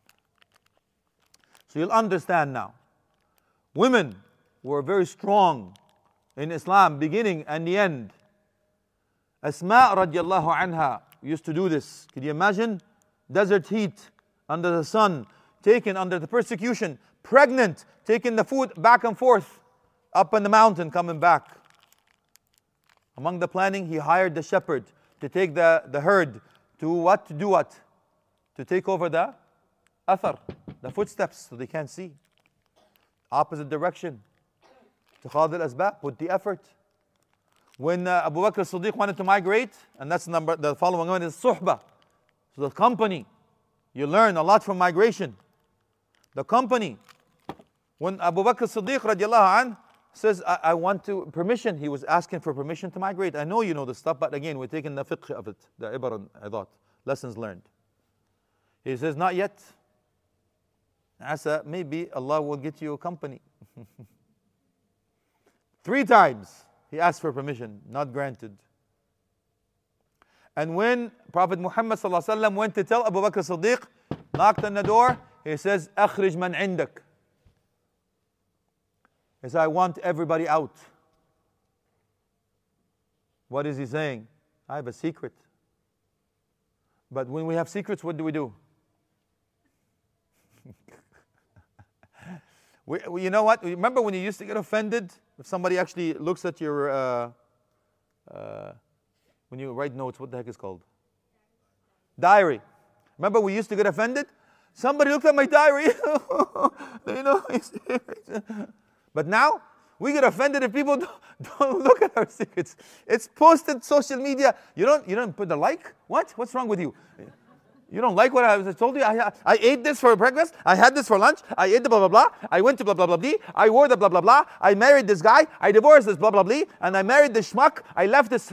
So you'll understand now. Women were very strong in Islam, beginning and the end. Asma radiallahu anha used to do this. Can you imagine? Desert heat, under the sun, taken under the persecution, pregnant, taking the food back and forth, up in the mountain, coming back. Among the planning, he hired the shepherd to take the herd to what? To do what? To take over the athar, the footsteps, so they can't see. Opposite direction. To khad al-asbab, put the effort. When Abu Bakr as-Siddiq wanted to migrate, and that's the following one is suhbah. So the company, you learn a lot from migration. The company, when Abu Bakr as-Siddiq radiallahu anh says, I want permission, he was asking for permission to migrate. I know you know the stuff, but again, we're taking the fiqh of it, the ibar and idat, lessons learned. He says, not yet. Asa, maybe Allah will get you a company. 3 times he asked for permission, not granted. And when Prophet Muhammad ﷺ went to tell Abu Bakr as-Siddiq, knocked on the door, he says, أخرج من عندك. He said, I want everybody out. What is he saying? I have a secret. But when we have secrets, what do? You know what? Remember when you used to get offended if somebody actually looks at your, when you write notes, what the heck is called? Diary. Remember we used to get offended? Somebody looked at my diary. You know, but now we get offended if people don't look at our secrets. It's posted social media. You don't put the like? What? What's wrong with you? You don't like what I told you? I ate this for breakfast. I had this for lunch. I ate the blah, blah, blah. I went to blah, blah, blah, blah. I wore the blah, blah, blah. I married this guy. I divorced this blah, blah, blah. And I married this schmuck. I left this.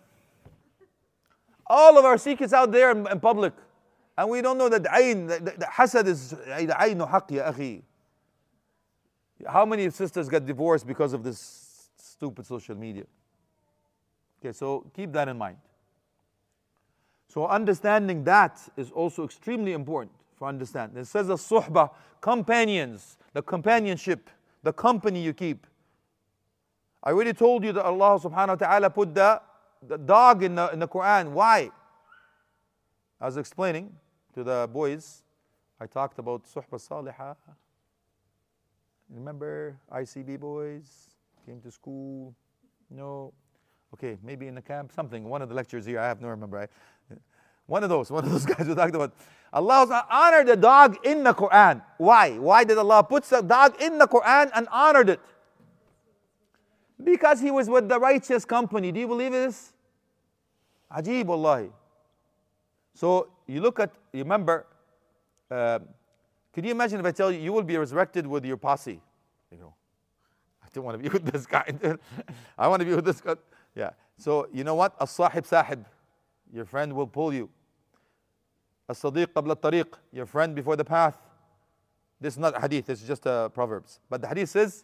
All of our secrets out there in public. And we don't know that the hasad is aynu haq ya akhi. How many sisters got divorced because of this stupid social media? Okay, so keep that in mind. So understanding that is also extremely important for understanding. It says the suhbah, companions, the companionship, the company you keep. I already told you that Allah subhanahu wa ta'ala put the dog in the Quran. Why? I was explaining to the boys, I talked about suhbah salihah. Remember ICB boys came to school? No. Okay, maybe in the camp, something. One of the lectures here, I have no remember. One of those guys who talked about Allah honored the dog in the Quran. Why? Why did Allah put the dog in the Quran and honored it? Because he was with the righteous company. Do you believe this? Ajib wallahi. So you remember, could you imagine if I tell you, you will be resurrected with your posse? You know, I don't want to be with this guy. I want to be with this guy. Yeah. So you know what? As-sahib sahib. Your friend will pull you. As-sadiq qabla tariq. Your friend before the path. This is not hadith, this is just Proverbs. But the hadith says,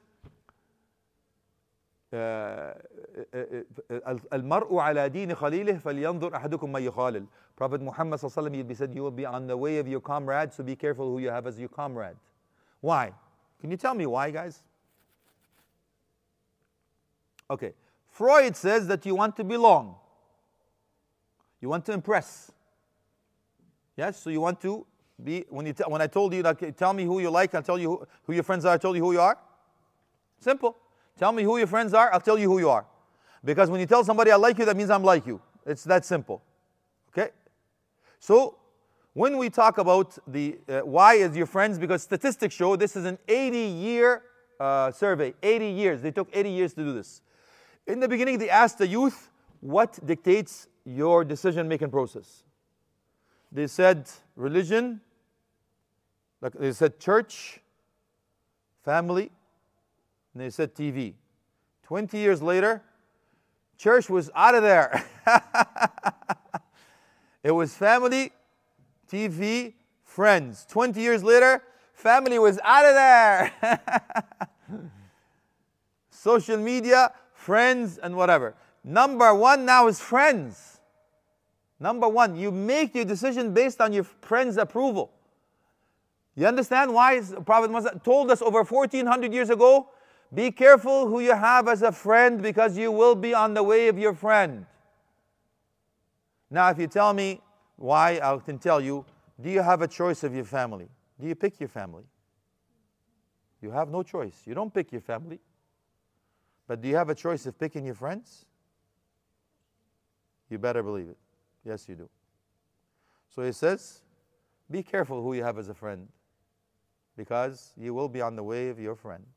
المرء على دين خليله فلينظر أحدكم ما يخالل. Prophet Muhammad sallallahu said, you will be on the way of your comrade, so be careful who you have as your comrade. Why? Can you tell me why, guys? Okay, Freud says that you want to belong. You want to impress. Yes, so you want to be, when I told you, like, tell me who you like, I'll tell you who your friends are, I told you who you are. Simple. Tell me who your friends are, I'll tell you who you are. Because when you tell somebody I like you, that means I'm like you. It's that simple. Okay? So, when we talk about the why is your friends, because statistics show this is an 80-year survey. 80 years. They took 80 years to do this. In the beginning, they asked the youth, what dictates your decision-making process? They said religion, like they said church, family, and they said TV. 20 years later, church was out of there. It was family, TV, friends. 20 years later, family was out of there. Social media, friends, and whatever. Number one now is friends. Number one, you make your decision based on your friends' approval. You understand why Prophet Muhammad told us over 1400 years ago, be careful who you have as a friend because you will be on the way of your friend. Now, if you tell me why, I can tell you, do you have a choice of your family? Do you pick your family? You have no choice. You don't pick your family. But do you have a choice of picking your friends? You better believe it. Yes, you do. So he says, be careful who you have as a friend, because you will be on the way of your friend.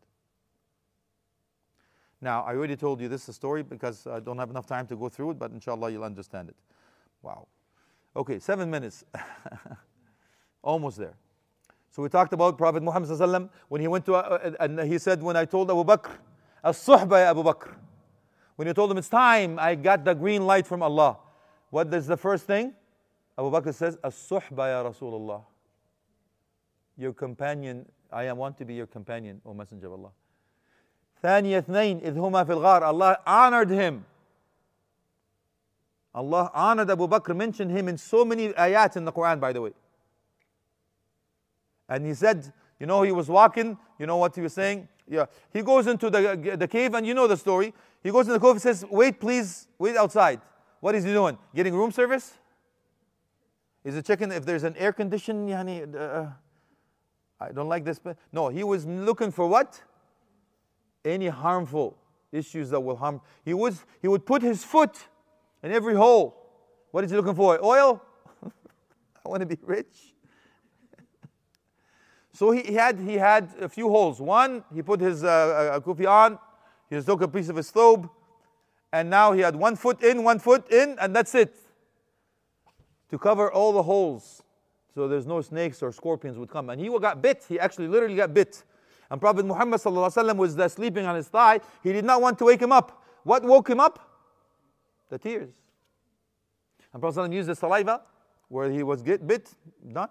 Now, I already told you this is a story because I don't have enough time to go through it, but inshallah you'll understand it. Wow. Okay, 7 minutes. Almost there. So we talked about Prophet Muhammad sallallahu alaihi wasallam when he went to, and he said, when I told Abu Bakr, as-suhba ya Abu Bakr. When he told him it's time, I got the green light from Allah. What is the first thing? Abu Bakr says, as-suhba ya Rasulullah. Your companion, I want to be your companion, O Messenger of Allah. ثاني اثنين إذ هما في الغار. Allah honored him. Allah honored Abu Bakr, mentioned him in so many ayat in the Quran, by the way. And he said, you know, he was walking, you know what he was saying? Yeah. He goes into the cave, and you know the story. He goes in the cave and says, wait please, wait outside. What is he doing? Getting room service? Is he checking if there's an air condition? I don't like this. No, he was looking for what? Any harmful issues that will harm. He would put his foot in every hole. What is he looking for? Oil? I want to be rich. So he had a few holes. One, he put his kufi on. He took a piece of his thobe. And now he had 1 foot in, 1 foot in, and that's it. To cover all the holes. So there's no snakes or scorpions would come. And he got bit. He actually literally got bit. And Prophet Muhammad sallallahu alaihi wasallam was there sleeping on his thigh. He did not want to wake him up. What woke him up? The tears. And Prophet sallallahu used the saliva where he was bit. Done.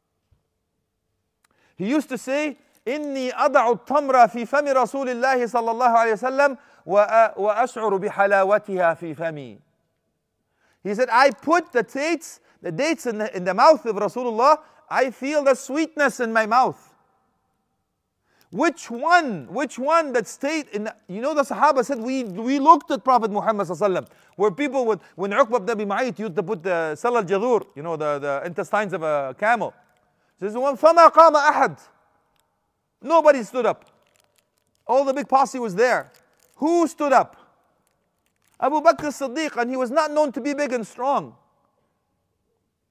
He used to say, إني أضع التمر في فم رسول الله صلى الله عليه وسلم وأشعر بحلاوتها في فمي. He said, I put the dates in the mouth of Rasulullah. I feel the sweetness in my mouth. Which one that stayed in, you know, the Sahaba said, we looked at Prophet Muhammad sallallahu alaihi wasallam, where people would, when Uqba ibn Abi Mu'ayt used to put the sal al-jadur, you know, the intestines of a camel. Says, فَمَا قَامَ أَحَدٍ. Nobody stood up. All the big posse was there. Who stood up? Abu Bakr as-Siddiq, and he was not known to be big and strong.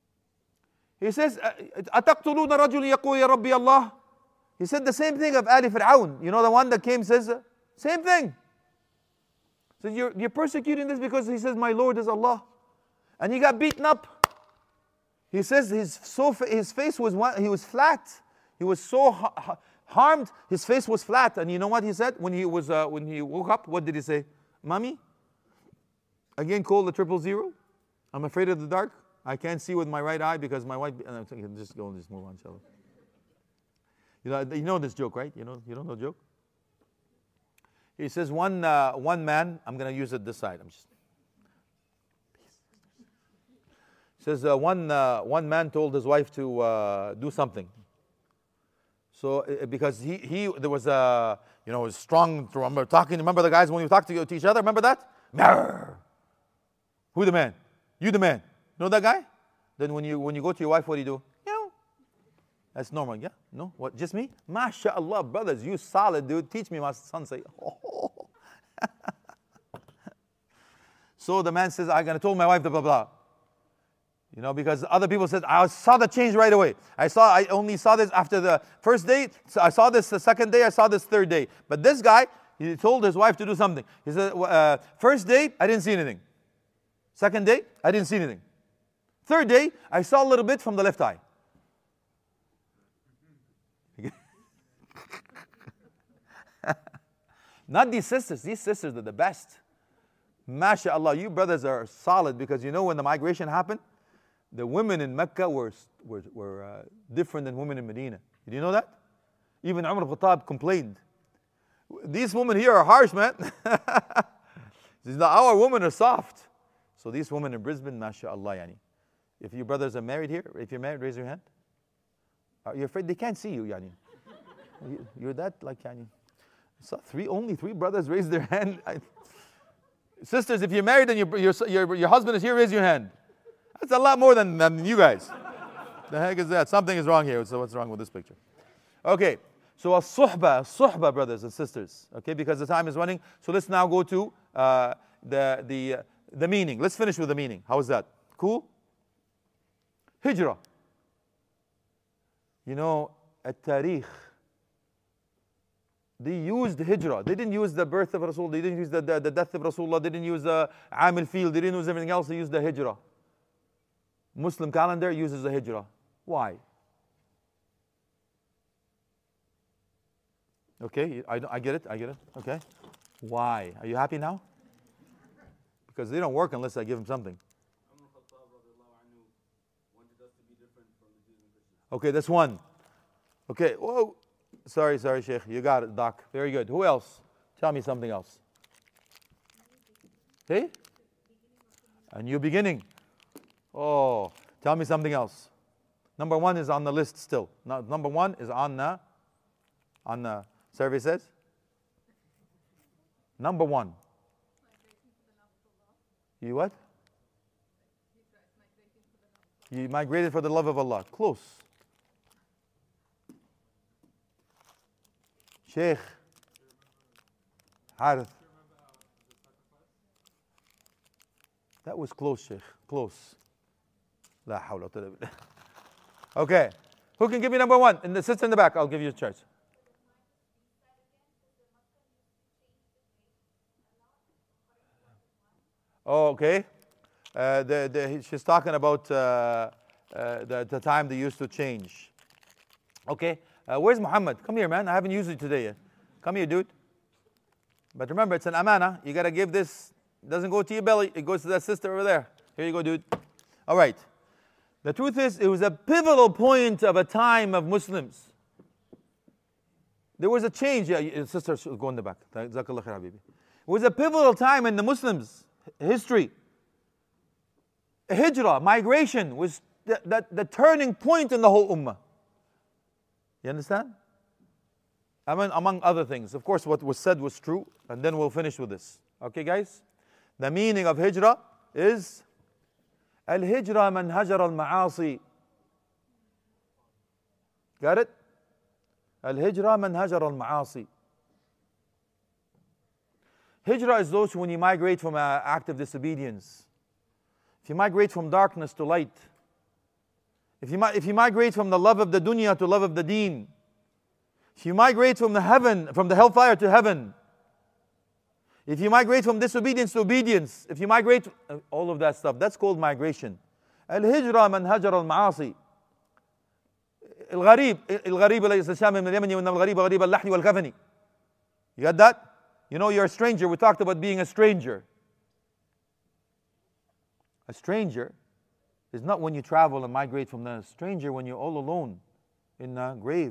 He says, أَتَقْتُلُونَ رَجُلٍ يَقُولُ يَا رَبِّي اللَّهِ. He said the same thing of Ali Fir'aun. You know the one that came says, same thing. So you're persecuting this because he says, my Lord is Allah. And he got beaten up. He says his face was he was flat. He was so harmed. His face was flat. And you know what he said when he woke up? What did he say? Mommy, again call the 000. I'm afraid of the dark. I can't see with my right eye because my wife. And I'm thinking, just go and just move on, inshallah. You know this joke, right? You know the joke. He says one man. I'm gonna use it this side. Says one man told his wife to do something. So because there was a was strong. Remember the guys when you talk to each other. Remember that? Marr. Who the man? You the man. Know that guy? Then when you go to your wife, what do you do? That's normal, yeah? No? What? Just me? MashaAllah, brothers, you solid, dude. Teach me, my son say. Oh. So the man says, I'm gonna tell my wife the blah blah. Because other people said, I saw the change right away. I only saw this after the first day. So I saw this the second day. I saw this third day. But this guy, he told his wife to do something. He said, first day, I didn't see anything. Second day, I didn't see anything. Third day, I saw a little bit from the left eye. Not these sisters. These sisters are the best. MashaAllah, you brothers are solid because when the migration happened, the women in Mecca were different than women in Medina. Did you know that? Even Umar al-Khattab complained. These women here are harsh, man. Our women are soft. So these women in Brisbane, MashaAllah, yani. If you brothers are married here, if you're married, raise your hand. Are you afraid? They can't see you, yani. You're that like, yani. So only three brothers raised their hand. Sisters, if you're married and your husband is here, raise your hand. That's a lot more than you guys. The heck is that? Something is wrong here. So what's wrong with this picture? Okay, so suhba, brothers and sisters. Okay, because the time is running. So let's now go to the meaning. Let's finish with the meaning. How is that? Cool? Hijrah. At-Tarikh. They used hijrah. They didn't use the birth of Rasul. They didn't use the death of Rasulullah. They didn't use the Amil field. They didn't use everything else. They used the hijrah. Muslim calendar uses the hijrah. Why? Okay, I get it. Okay. Why? Are you happy now? Because they don't work unless I give them something. Okay, that's one. Okay, whoa. Sorry, Sheikh. You got it, Doc. Very good. Who else? Tell me something else. Hey? A new beginning. Oh, tell me something else. Number one is on the list still. No, number one is on the survey says. Number one. You what? You migrated for the love of Allah. Close. Sheikh Harith. That was close, Sheikh. Close. La hawla wa la. Okay. Who can give me number one? And the sister in the back, I'll give you a choice. Oh, okay. She's talking about the time they used to change. Okay. Where's Muhammad? Come here, man. I haven't used it today yet. Come here, dude. But remember, it's an amana. You got to give this. It doesn't go to your belly. It goes to that sister over there. Here you go, dude. All right. The truth is, it was a pivotal point of a time of Muslims. There was a change. Yeah, sister, go in the back. Jazakallah khair, habibi. It was a pivotal time in the Muslims' history. Hijrah, migration, was the turning point in the whole ummah. You understand? Among other things. Of course, what was said was true, and then we'll finish with this. Okay, guys? The meaning of hijrah is al-hijrah man hajar al-ma'asi. Got it? Al-hijrah man hajar al-ma'asi. Hijrah is those when you migrate from an act of disobedience. If you migrate from darkness to light. If you migrate from the love of the dunya to love of the deen, if you migrate from the hellfire to heaven, if you migrate from disobedience to obedience, if you migrate, all of that stuff, that's called migration. Al-hijra man hajar al-ma'asi. الغريب ليس الشامي من اليمن وإنما الغريب غريب اللحد والكفن. You got that? You know, you're a stranger. We talked about being a stranger. A stranger is not when you travel and migrate from the stranger when you're all alone in the grave.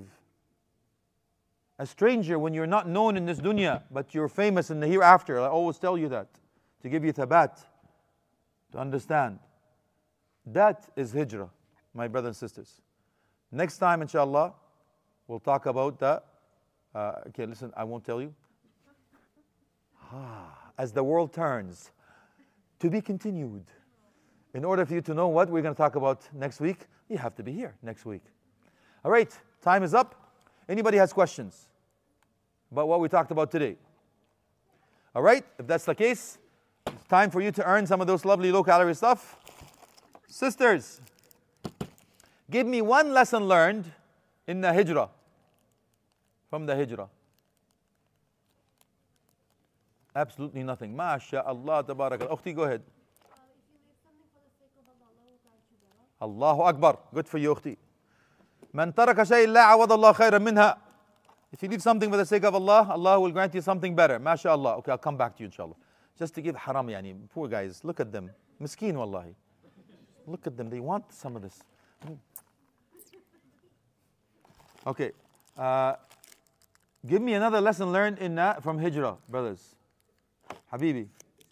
A stranger when you're not known in this dunya, but you're famous in the hereafter. I always tell you that, to give you thabat, to understand. That is hijrah, my brothers and sisters. Next time, inshallah, we'll talk about the, okay, listen, I won't tell you. As the world turns, to be continued. In order for you to know what we're going to talk about next week, you have to be here next week. All right, time is up. Anybody has questions about what we talked about today? All right, if that's the case, it's time for you to earn some of those lovely low-calorie stuff. Sisters, give me one lesson learned in the hijrah, from the hijrah. Absolutely nothing. MashaAllah, tabarakallah. Ukhti, go ahead. If you leave something for the sake of Allah, Allah will grant you better. Allahu Akbar. Good for you, Ukhti. Man taraka shay'in la awad Allah khayran minha. If you leave something for the sake of Allah, Allah will grant you something better. MashaAllah. Okay, I'll come back to you, inshallah. Just to give haram, yani. Poor guys. Look at them. Miskeen, wallahi. Look at them. They want some of this. Okay. Give me another lesson learned in from hijrah, brothers. Habibi.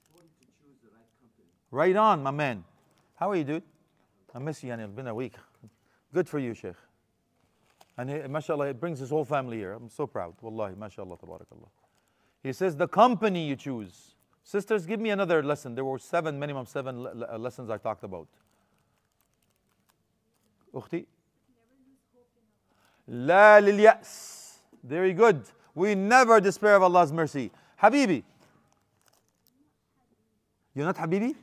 Right on, my man. How are you, dude? I miss you, yani. It's been a week. Good for you, Sheikh. And mashallah, it brings his whole family here. I'm so proud. Wallahi, mashallah, tabarakallah. He says, the company you choose. Sisters, give me another lesson. There were minimum seven lessons I talked about. Ukhti? La lil yas. Very good. We never despair of Allah's mercy. Habibi. You're not Habibi?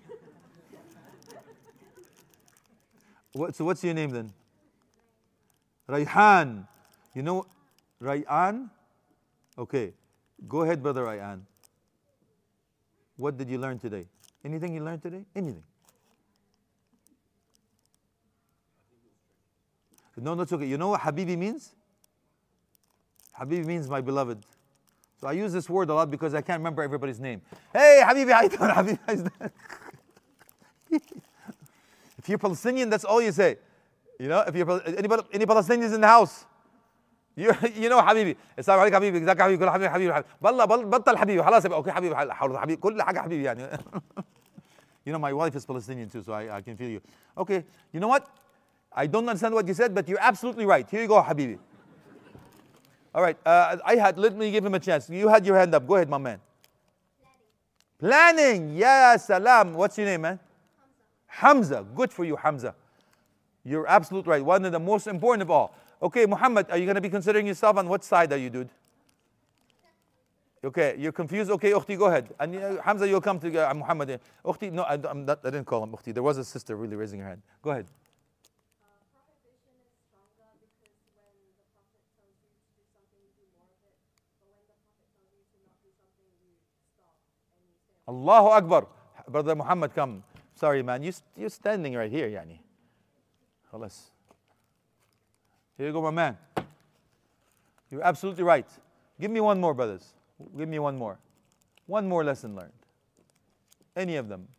So what's your name then? Rayhan. You know Rayhan? Okay. Go ahead, brother Rayhan. What did you learn today? Anything you learned today? Anything? No, that's okay. You know what Habibi means? Habibi means my beloved. So I use this word a lot because I can't remember everybody's name. Hey, Habibi, how you doing? Habibi, how you doing? If you're Palestinian, that's all you say. You know, if you're any Palestinians in the house, you know Habibi. السلام عليك حبيبي ازيك حبيبي كل حبيبي حبيبي والله بطل حبيبي خلاص يبقى اوكي حبيبي حبيبي كل حاجه حبيبي يعني. You know, my wife is Palestinian too, so I can feel you. Okay, you know what? I don't understand what you said, but you're absolutely right. Here you go, Habibi. All right, let me give him a chance. You had your hand up. Go ahead, my man. Planning. Ya salam. What's your name, man? Hamza. Good for you, Hamza. You're absolutely right. One of the most important of all. Okay, Muhammad, are you going to be considering yourself on what side are you, dude? Okay, you're confused? Okay, Ukhti, go ahead. And Hamza, you'll come to Muhammad. Ukhti, no, I didn't call him Ukhti. There was a sister really raising her hand. Go ahead. Prohibition is stronger because when the Prophet tells you to do something, you do more of it. But when the Prophet tells you to not do something, you stop and you say, Allahu Akbar. Brother Muhammad, come. Sorry, man. You're standing right here, yani. Khalas. Here you go, my man. You're absolutely right. Give me one more, brothers. Give me one more. One more lesson learned. Any of them.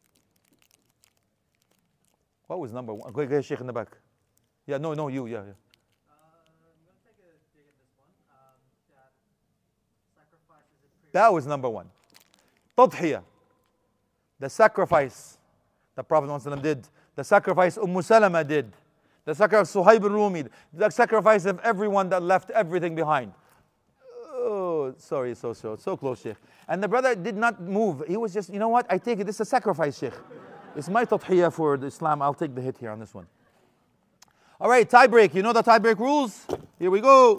What was number one? Go ahead, Sheikh in the back. Yeah, no, you, yeah. I'm going to take a dig at this one. That sacrifice is a That was number one. Tadhiyah. The sacrifice the Prophet ﷺ did. The sacrifice Salama did. The sacrifice Suhaib al-Rumi. The sacrifice of everyone that left everything behind. Oh, sorry, so close, Sheikh. And the brother did not move. He was just, you know what? I take it. This is a sacrifice, Sheikh. It's my tadhiyah for the Islam. I'll take the hit here on this one. All right, tie break. You know the tie break rules? Here we go.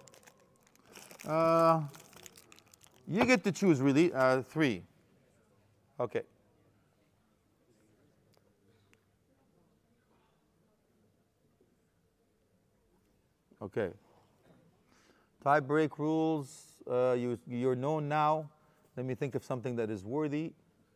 You get to choose, really. 3. Okay. Okay. Tie break rules. You're known now. Let me think of something that is worthy.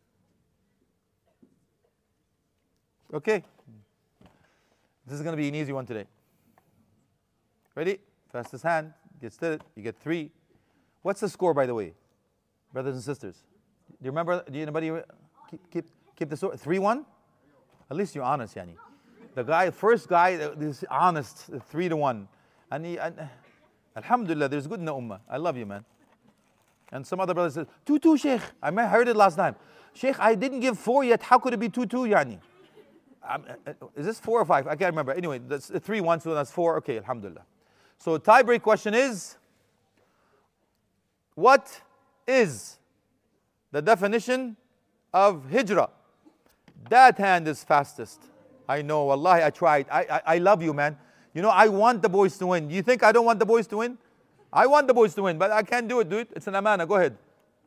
Okay. This is going to be an easy one today. Ready? Fastest hand gets it. You get 3. What's the score, by the way, brothers and sisters? Do you remember? Do anybody keep the score? 3-1. At least you're honest, Yani. The first guy is honest. 3-1, and Alhamdulillah, there's good in the ummah. I love you, man. And some other brothers said 2-2, Sheikh. I heard it last time. Sheikh, I didn't give 4 yet. How could it be 2-2, Yani? Is this 4 or 5? I can't remember. Anyway, that's 3-1, so that's 4. Okay, Alhamdulillah. So tie-break question is, what is the definition of hijrah? That hand is fastest. I know, wallahi, I tried. I love you, man. You know, I want the boys to win. Do you think I don't want the boys to win? I want the boys to win, but I can't do it, dude. It's an amana. Go ahead.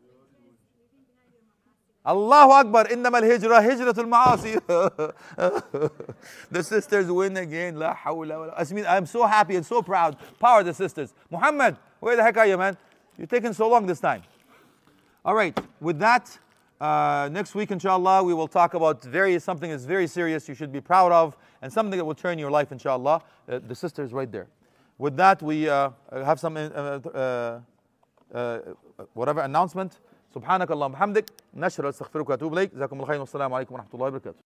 Allahu Akbar. Innama al-hijrah hijratul ma'asi. The sisters win again. La hawla wa la. I'm so happy and so proud. Power the sisters. Muhammad, where the heck are you, man? You're taking so long this time. All right. With that, next week, inshallah, we will talk about something that's very serious you should be proud of, and something that will turn your life, inshallah. The sister is right there. With that, we have some whatever announcement. سبحانك اللهم وبحمدك نشهد أن لا إله إلا أنت نستغفرك ونتوب إليك. جزاكم الله خيرا والسلام عليكم ورحمة الله وبركاته.